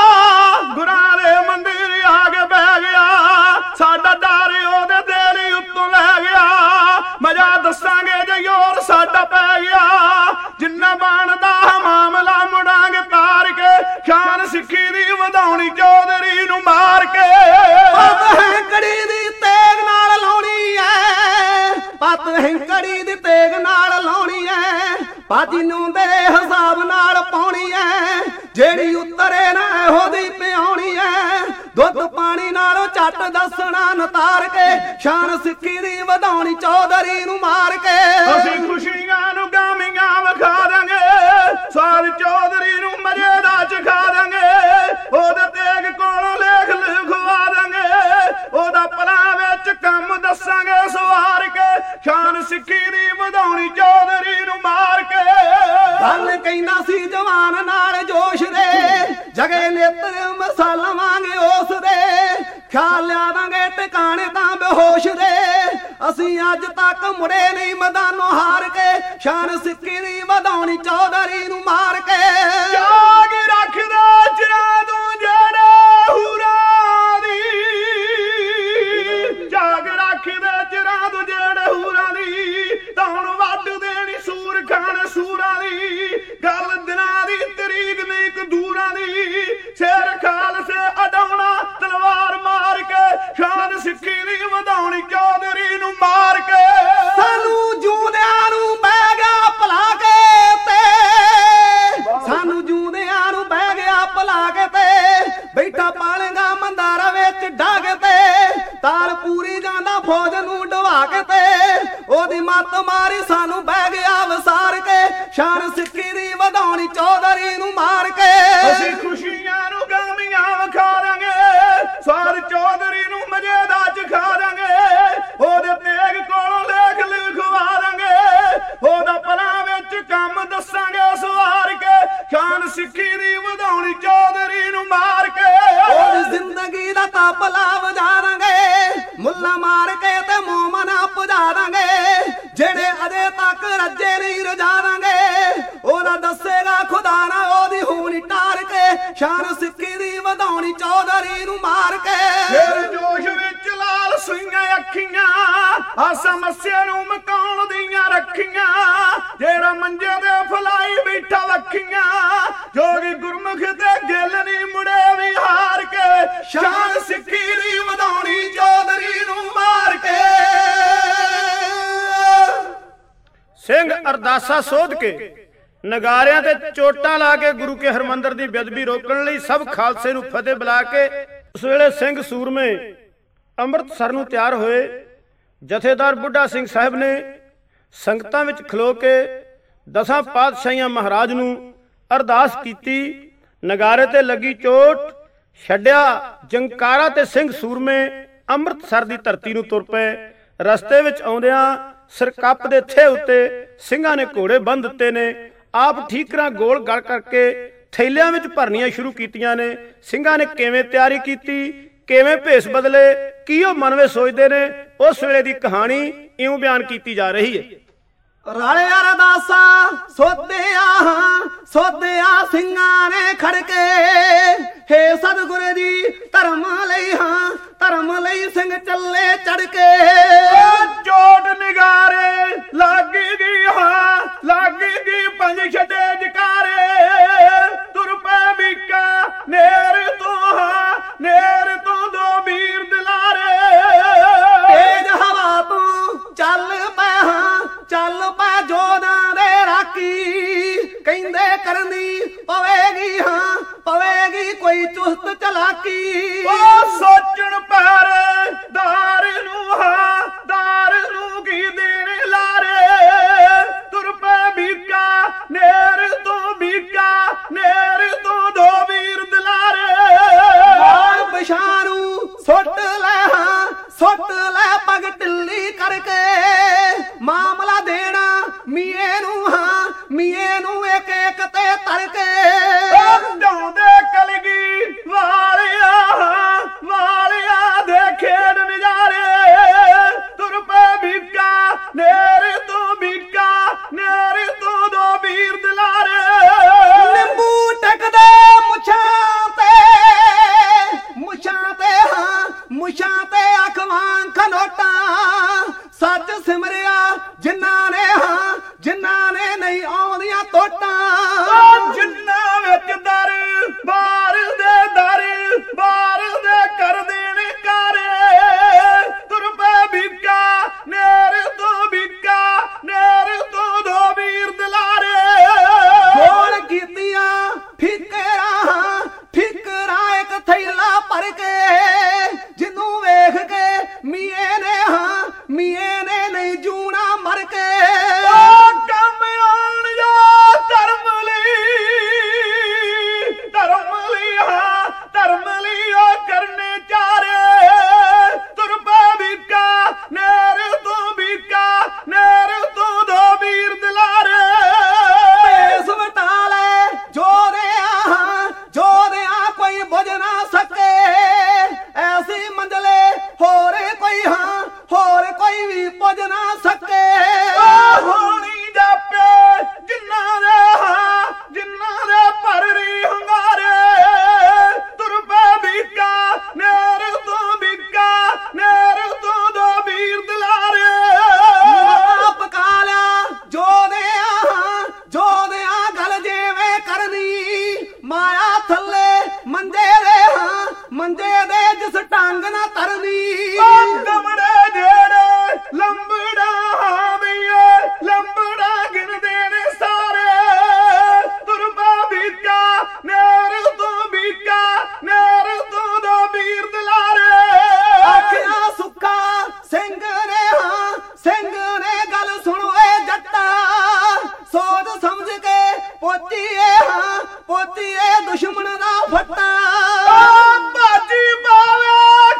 ਗੁਰਾਂ ਦੇ ਮੰਦਿਰ ਆ ਕੇ ਬਹਿ ਗਿਆ, ਸਾਡਾ ਡਰ ਉਹਦੇ ਦਿਲ ਉੱਤੋਂ ਲੈ ਗਿਆ, ਮਜ਼ਾ ਦੱਸਾਂਗੇ ਜੇ ਯੋਰ ਸਾਡਾ ਪੈ ਗਿਆ, ਜਿੰਨਾ ਬਣਦਾ ਮਾਮਲਾ ਮੁੜਾਂਗੇ ਤਾਰ ਕੇ, ਸ਼ਾਨ ਸਿੱਖੀ ਦੀ ਵਧਾਉਣੀ ਚੌਧਰੀ ਨੂੰ ਮਾਰ ਕੇ। ਪੱਤ ਹੈਂਕੜੀ ਦੀ ਤੇਗ ਨਾਲ ਲਾਉਣੀ ਐ, ਪੱਤ ਹੈਂਕੜੀ ਦੀ ਤੇਗ ਨਾਲ ਲਾਉਣੀ ਐ, ਬਾਜੀ ਨੂੰ ਦੇ ਹਿਸਾਬ ਨਾਲ ਪਾਉਣੀ ਐ, ਜਿਹੜੀ ਉਤਰੇ ਨਾ ਇਹੋ ਦੀ ਪਿਆਉਣੀ ਐ, ਦੁੱਧ ਪਾਣੀ ਨਾਲੋਂ ਝੱਟ ਦੱਸਣਾ ਨਤਾਰ ਕੇ, ਸ਼ਾਨ ਸਿੱਖੀ ਦੀ ਵਧਾਉਣੀ ਚੌਧਰੀ ਨੂੰ ਮਾਰ ਕੇ। ਅਸੀਂ ਖੁਸ਼ੀਆਂ ਨੂੰ ਗਾਮੀਆਂ ਵਿਖਾ ਦਾਂਗੇ, ਸਵਾਦ ਚੌਧਰੀ ਨੂੰ ਮਜ਼ੇ ਦਾ ਚਖਾ ਦਾਂਗੇ, ਉਹਦੇ ਤੇਗ ਕੋਲੋਂ ਲੇਖ ਲਿਖਵਾ ਦਾਂਗੇ, ਉਹਦਾ ਭਲਾ ਵਿੱਚ ਕੰਮ ਦੱਸਾਂਗੇ ਸਵਾਰ ਕੇ, ਸ਼ਾਨ ਸਿੱਖੀ ਦੀ ਵਧਾਉਣੀ ਚੌਧਰੀ ਨੂੰ ਮਾਰ ਕੇ। ਗੱਲ ਕਹਿੰਦਾ ਸੀ ਜਵਾਨ ਨਾਲ ਜੋਸ਼ ਦੇ, ਜਗੇ ਨੇਤਰ ਮਸਾਲਾਵਾਂਗੇ ਉਸ ਦੇ, ਖਿਆਲ ਲਿਆਵਾਂਗੇ ਟਿਕਾਣੇ ਤਾਂ ਬੇਹੋਸ਼ ਦੇ, ਅਸੀਂ ਅੱਜ ਤੱਕ ਮੁੜੇ ਨਹੀਂ ਮੈਦਾਨੋਂ ਹਾਰ ਕੇ, ਸ਼ਾਨ ਸਿੱਖੀ ਦੀ ਵਧਾਉਣੀ ਚੌਧਰੀ ਨੂੰ ਮਾਰ ਕੇ। ਜਾਗ ਰੱਖਦਾ ਚਿਰਾਂ ਤੋਂ ਜਿਹੜੇ ਹੂਰਾਂ ਦੀ, ਜਾਗ ਰੱਖਦੇ ਚਿਰਾਂ ਤੋਂ ਜਿਹੜੇ ਹੂਰਾਂ ਦੀ, ਧੌਣ ਵੱਢ ਦੇਣੀ ਸੂਰ ਖਾਨ ਸੂਰਾਂ ਦੀ, ਗੱਲ ਦਿਨਾਂ ਦੀ ਤਰੀਕ ਨਹੀਂ ਕਦੂਰਾਂ ਦੀ, ਸ਼ੇਰ ਖਾਲਸੇ ਅਡਾਉਣਾ ਤਲਵਾਰ ਮਾਰ ਕੇ, ਸ਼ਾਨ ਸਿੱਖੀ ਦੀ ਵਧਾਉਣੀ ਚੌਧਰੀ ਨੂੰ ਮਾਰ ਕੇ। ਸਾਨੂੰ ਜੂਦਿਆਂ ਨੂੰ ਬਹਿ ਗਿਆ ਭਲਾ ਕੇ ਤੇ, ਸਾਨੂੰ ਜੂਦਿਆਂ ਨੂੰ ਬਹਿ ਗਿਆ ਭਲਾ ਕੇ ਤੇ, ਬੈਠਾ ਪਾਲੇਗਾ ਮੰਦਾਰਾ ਵਿੱਚ ਡਾਗ ਤੇ, ਤਾਰ ਪੂਰੀ ਜਾਂਦਾ ਫੌਜ ਨੂੰ ਡਵਾ ਕੇ ਤੇ, ਉਹਦੀ ਮੱਤ ਮਾਰੀ ਸਾਨੂੰ ਬਹਿ ਗਿਆ ਵਸਾਰ ਕੇ, ਸ਼ਾਨ ਸਿੱਖੀ ਦੀ ਵਧਾਉਣੀ ਚੌਧਰੀ ਨੂੰ ਮਾਰ ਕੇ। ਅਸੀਂ ਖੁਸ਼ੀਆਂ ਨੂੰ ਗਾਮੀਆਂ ਵਿਖਾ ਦਾਂਗੇ, ਸਵਾਦ ਚੌਧਰੀ ਨੂੰ ਮਜ਼ੇ ਦਾ ਚਖਾ ਦਾਂਗੇ, ਉਹਦੇ ਤੇਗ ਕੋਲੋਂ ਲੇਖ ਲਿਖਵਾ ਦਾਂਗੇ, ਉਹਦਾ ਭਲਾ ਵਿੱਚ ਕੰਮ ਦੱਸਾਂਗੇ ਸਵਾਰ ਕੇ, ਸ਼ਾਨ ਸਿੱਖੀ ਦੀ ਵਧਾਉਣੀ ਚੌਧਰੀ ਨੂੰ ਮਾਰ ਕੇ। ਉਹਦੀ ਜ਼ਿੰਦਗੀ ਦਾ ਤਾਪਲਾ ਵਜਾ ਦਾਂਗੇ, ਮੁੱਲਾ ਮਾਰ ਕੇ ਤੇ ਮੋਮਨਾ ਪੁਜਾ ਦਾਂਗੇ, ਜਿਹੜੇ ਅਜੇ ਤੱਕ ਰੱਜੇ ਨਹੀਂ ਰਜਾ ਦਾਂਗੇ, ਉਹਦਾ ਦੱਸੇਗਾ ਖੁਦਾ ਨਾ ਉਹਦੀ ਹੋਣੀ ਟਾਰ ਕੇ, ਸ਼ਾਨ ਸਿੱਖੀ ਦੀ ਵਧਾਉਣੀ ਚੌਧਰੀ ਨੂੰ ਮਾਰ ਕੇ। ਫਿਰ ਜੋਸ਼ ਵਿੱਚ ਲਾਲ ਸੂਈਆਂ ਅੱਖੀਆਂ, ਆ ਸਮੱਸਿਆ ਨੂੰ ਮਕਾਉਣ ਦੀਆਂ ਰੱਖੀਆਂ, ਜਿਹੜਾ ਮੰਜੇ ਦੇ ਫਲਾਈ ਬੈਠਾ ਲੱਖੀਆਂ, ਜੋਗੀ ਗੁਰਮੁਖ ਤੇ ਗਿੱਲ ਨਹੀਂ ਮੁੜੇ ਵੀ ਹਾਰ ਕੇ, ਸ਼ਾਨ ਸਿੱਖੀ ਦੀ ਵਧਾਉਣੀ ਚੌਧਰੀ ਨੂੰ ਮਾਰ ਕੇ। ਸਿੰਘ ਅਰਦਾਸਾ ਸੋਧ ਕੇ, ਨਗਾਰਿਆਂ ਤੇ ਚੋਟਾਂ ਲਾ ਕੇ ਗੁਰੂ ਕੇ ਹਰਮੰਦਰ ਦੀ ਬੇਅਦਬੀ ਰੋਕਣ ਲਈ ਸਭ ਖਾਲਸੇ ਨੂੰ ਫਤਿਹ ਬੁਲਾ ਕੇ, ਉਸ ਵੇਲੇ ਸਿੰਘ ਸੂਰਮੇ ਅੰਮ੍ਰਿਤਸਰ ਨੂੰ ਤਿਆਰ ਹੋਏ। ਜਥੇਦਾਰ ਬੁੱਢਾ ਸਿੰਘ ਸਾਹਿਬ ਨੇ ਸੰਗਤਾਂ ਵਿੱਚ ਖਲੋ ਕੇ 10 ਪਾਤਸ਼ਾਹੀਆਂ ਮਹਾਰਾਜ ਨੂੰ ਅਰਦਾਸ ਕੀਤੀ। ਨਗਾਰੇ ਤੇ ਲੱਗੀ ਚੋਟ, ਛੱਡਿਆ ਜੰਕਾਰਾ ਤੇ ਸਿੰਘ ਸੂਰਮੇ ਅੰਮ੍ਰਿਤਸਰ ਦੀ ਧਰਤੀ ਨੂੰ ਤੁਰ ਪਏ। ਰਸਤੇ ਵਿੱਚ ਆਉਂਦਿਆਂ ਸਿਰਕੱਪ ਦੇ ਥੇ ਉੱਤੇ ਸਿੰਘਾਂ ਨੇ ਘੋੜੇ ਬੰਨ੍ਹ ਦਿੱਤੇ ਨੇ। ਆਪ ਠੀਕਰਾਂ ਗੋਲ ਗਲ ਕਰਕੇ ਥੈਲਿਆਂ ਵਿੱਚ ਭਰਨੀਆਂ ਸ਼ੁਰੂ ਕੀਤੀਆਂ ਨੇ। ਸਿੰਘਾਂ ਨੇ ਕਿਵੇਂ ਤਿਆਰੀ ਕੀਤੀ, ਕਿਵੇਂ ਭੇਸ ਬਦਲੇ, ਕੀ ਉਹ ਮਨ ਵਿੱਚ ਸੋਚਦੇ ਨੇ, ਉਸ ਵੇਲੇ ਦੀ ਕਹਾਣੀ ਇਉਂ ਬਿਆਨ ਕੀਤੀ ਜਾ ਰਹੀ ਹੈ। ਰਾਲਿਆ ਅਰਦਾਸਾ ਸੋਧਿਆ ਸਿੰਘਾਂ ਨੇ ਖੜਕੇ, ਹੇ ਸਤਿਗੁਰੂ ਜੀ ਧਰਮ ਲਈ ਧਰਮ ਲਈ ਸਿੰਘ ਚੱਲੇ ਚੜ ਕੇ। ਚੋਟ ਨਿਗਾਰੇ ਲੱਗ ਗਈ ਪੰਜ ਛੱਡੇ ਜਕਾਰੇ ਤੁਰ ਪੈ ਮੀਕਾ ਨੇਰ ਤੋਂ ਹਾਂ ਨੇਰ ਤੋਂ ਦੋ ਵੀਰ ਦਿਲਾਰੇ ਤੇਜ ਹਵਾ ਤੂੰ ਚੱਲ ਪੈ ਹਾਂ ਚੱਲ ਪੈ ਜੋਧਾਂ ਦੇ ਰਾਖੀ ਕਹਿੰਦੇ ਕਰਨੀ ਪਵੇਗੀ ਹਾਂ ਪਵੇਗੀ ਕੋਈ ਚੁਸਤ ਚਲਾਕੀ ਉਹ ਸੋਚਣ ਪੈਰ ਦਾਰ ਨੂੰ ਹਾਂ ਦਾਰ ਨੂੰ ਕੀ ਦੇਣ ਲਾਰੇ ਤੁਰ ਪੈ ਮੀਕਾ ਨੇਰ ਤੋਂ ਮੀਕਾ ਨੇਰ ਤੋਂ ਦੋ ਵੀਰ ਦਿਲਾਰੇ ਮਾਰ ਪਛਾਣੂ ਸੁੱਟ ਲੈ ਹਾਂ ਸੁੱਟ ਲੈ ਪਗ ਢਿੱਲੀ ਕਰਕੇ ਮਾਮਲਾ ਦੇਣਾ ਮੀਏ ਨੂੰ ਹਾਂ ਮੀਏ ਨੂੰ ਇੱਕ ਇੱਕ ਤੇ ਤੜਕੇ ਡਾਉਂਦੇ ਕਲਗੀ ਵਾਲਿਆ ਦੇ ਖੇਡ ਨਜ਼ਾਰੇ ਤੁਰ ਪੈ ਮੀਕਾ ਨੇਰ ਤੋਂ ਮੀਕਾ ਨੇਰ ਤੋਂ ਦੋ ਵੀਰ ਦਿਲਾਰੇ ਨਿੰਬੂ ਟਕਦੇ ਮੁੱਛਾਂ ਤੇ ਹਾਂ ਮੁੱਛਾਂ ਤੇ ਅੱਖਾਂ ਖਨੋਟਾਂ ਸੱਚ ਸਿਮਰਿਆ ਜਿਨ੍ਹਾਂ ਨੇ ਹਾਂ ਜਿਨ੍ਹਾਂ ਨੇ ਨਹੀਂ ਆਉਂਦੀਆਂ ਤੋਟਾਂ ਜਿੰਨਾ ਵਿੱਚ ਦਰ ਬਾਰ ਦੇ ਕਰ ਦੇਣ ਕਾਰੇ ਤੁਰ ਪੈ ਮੀਕਾ ਨੇਰ ਤੋਂ ਮੀਕਾ ਨੇਰ ਤੋਂ ਦੋ ਵੀਰ ਦਿਲਾਰੇ ਗੋਲ ਕੀਤੀਆਂ ਫਿਕਰਾਂ ਇੱਕ ਥੈਲਾ ਭਰ ਕੇ ਜਿਹਨੂੰ ਵੇਖ ਕੇ ਮੀਏ ਨੇ ਨਹੀਂ ਜੂਣਾ ਮਰ ਕੇ ਕੰਮ ਆਉਣ ਜਾ ਧਰਮ ਲਈ ਉਹ ਕਰਨੇ ਚਾਰੇ ਤੁਰ ਪੈ ਮੀਕਾ ਨੇਰ ਤੋਂ ਮੀਕਾ ਨੇਰ ਤੋਂ ਦੋ ਵੀਰ ਦਿਲਾਰੇ ਭੇਸ ਵਟਾ ਲੈ ਜੋਧਿਆਂ ਕੋਈ ਬੁਝ ਨਾ ਸਕੇ ਐਸੀ ਮੰਜ਼ਲੇ ਹੋਰ ਕੋਈ ਵੀ ਪੁੱਜ ਨਾ ਸਕੇ ਹੋਣੀ ਜਾਪੇ ਜਿਨ੍ਹਾਂ ਦੇ ਭਰਰੀ ਹੰਗਾਰੇ ਤੁਰ ਪੈ ਮੀਕਾ ਨੇਰ ਤੋਂ ਮੀਕਾ ਨੇਰ ਤੋਂ ਦੋ ਵੀਰ ਦਿਲਾਰੇ ਪਕਾ ਲਿਆ ਜੋਧਿਆਂ ਗੱਲ ਜਿਵੇਂ ਕਰਨੀ ਮਾਇਆ ਥੱਲੇ ਮੰਜੇ ਦੇ ਜਿਸ ਟੰਗ ਨਾ ਤਰਨੀ ਗਮੜੇ ਜਿਹੜੇ ਲੰਬੜਾ ਗਿਣ ਦੇਣ ਸਾਰੇ ਤੁਰ ਪੈ ਮੀਕਾ ਨੇਰ ਤੋਂ ਮੀਕਾ ਨੇਰ ਤੋਂ ਦੋ ਵੀਰ ਦਿਲਾਰੇ ਆਖਿਆ ਸੁੱਖਾ ਸਿੰਘ ਨੇ ਗੱਲ ਸੁਣ ਓਏ ਜੱਟਾ ਸੋਚ ਸਮਝ ਕੇ ਪੋਤੀਏ ਦੁਸ਼ਮਣ ਦਾ ਫੱਟਾ ਬਾਜੀ ਪਾਵੇ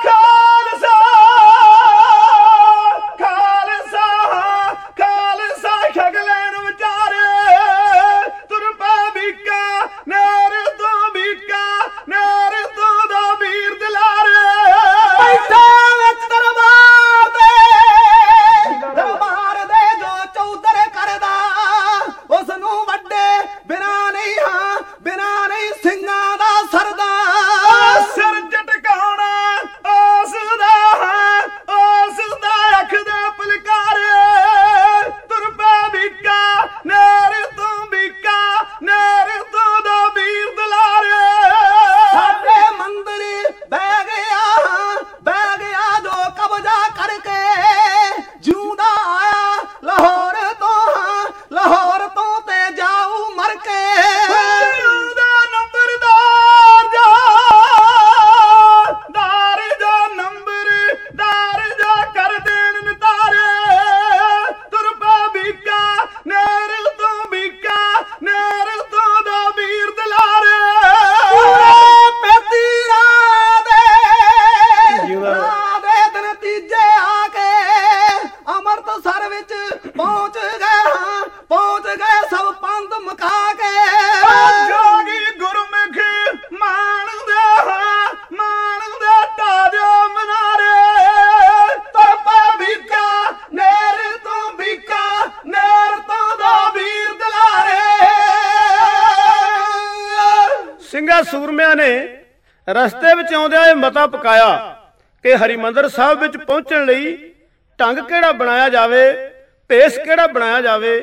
ਖਾਲਸਾ ਖਗਲੈਨ ਵਿਚਾਰੇ ਤੁਰ ਪੈ ਮੀਕਾ ਨੇਰ ਤੋਂ ਮੀਕਾ ਨੇਰ ਤੋਂ ਦੋ ਵੀਰ ਦਿਲਾਰੇ ਬੈਠਾ ਵਿੱਚ ਦਰਬਾਰ ਦੇ ਜੋ ਚੌਧਰ ਕਰਦਾ ਉਸ ਨੂੰ ਵੱਡੇ ਬਿਨਾ ਨਹੀਂ ਸਿੰਘਾਂ ਦਾ ਸਰਦਾ ਸਿਰ ਝਟਕਾਉਣਾ ਉਸ ਦਾ ਅੱਖ ਦੇ ਪਲਕਾਰੇ ਤੁਰ ਪੈ ਮੀਕਾ ਨੇਰ ਤੋਂ ਮੀਕਾ ਨੇਰ ਤੋਂ ਦੋ ਵੀਰ ਦਿਲਾਰੇ ਸਾਡੇ ਮੰਦਰ ਬਹਿ ਗਿਆ ਜੋ ਕਬਜ਼ਾ ਕਰਕੇ ਜਿਉਂਦਾ ਆਇਆ ਲਾਹੌਰ ਤੋਂ ਤੇ ਜਾਊ ਮਰ ਕੇ ਉਹਦਾ ਨੰਬਰਦਾਰ ਜੋ ਕਰ ਦੇਣ ਨਿਤਾਰੇ ਤੁਰ ਪੈ ਮੀਕਾ ਨੇਰ ਤੋਂ ਮੀਕਾ ਨੇਰ ਤੋਂ ਦੋ ਵੀਰ ਦਿਲਾਰੇ ਪੈਤੀ ਰਾਹ ਦੇ ਦਿਨ ਤੀਜੇ ਆ ਕੇ ਅੰਮ੍ਰਿਤਸਰ ਵਿੱਚ ਪਹੁੰਚ ਗਏ ਸਭ ਪੰਥ ਮੁਕਾ ਕੇ ਜੋਗੀ ਗੁਰਮੁਖ ਮਾਣਦੇ ਤਾਜੋ ਮਨਾਰੇ ਤੁਰ ਪੈ ਮੀਕਾ ਨੇਰ ਤੋਂ ਮੀਕਾ ਨੇਰ ਤੋਂ ਦੋ ਵੀਰ ਦਿਲਾਰੇ ਸਿੰਘਾਂ ਸੂਰਮਿਆਂ ਨੇ ਰਸਤੇ ਵਿੱਚ ਆਉਂਦਿਆਂ ਇਹ ਮਤਾ ਪਕਾਇਆ ਕਿ ਹਰਿਮੰਦਰ ਸਾਹਿਬ ਵਿੱਚ ਪਹੁੰਚਣ ਲਈ ਢੰਗ ਕਿਹੜਾ ਬਣਾਇਆ ਜਾਵੇ, ਭੇਸ ਕਿਹੜਾ ਬਣਾਇਆ ਜਾਵੇ,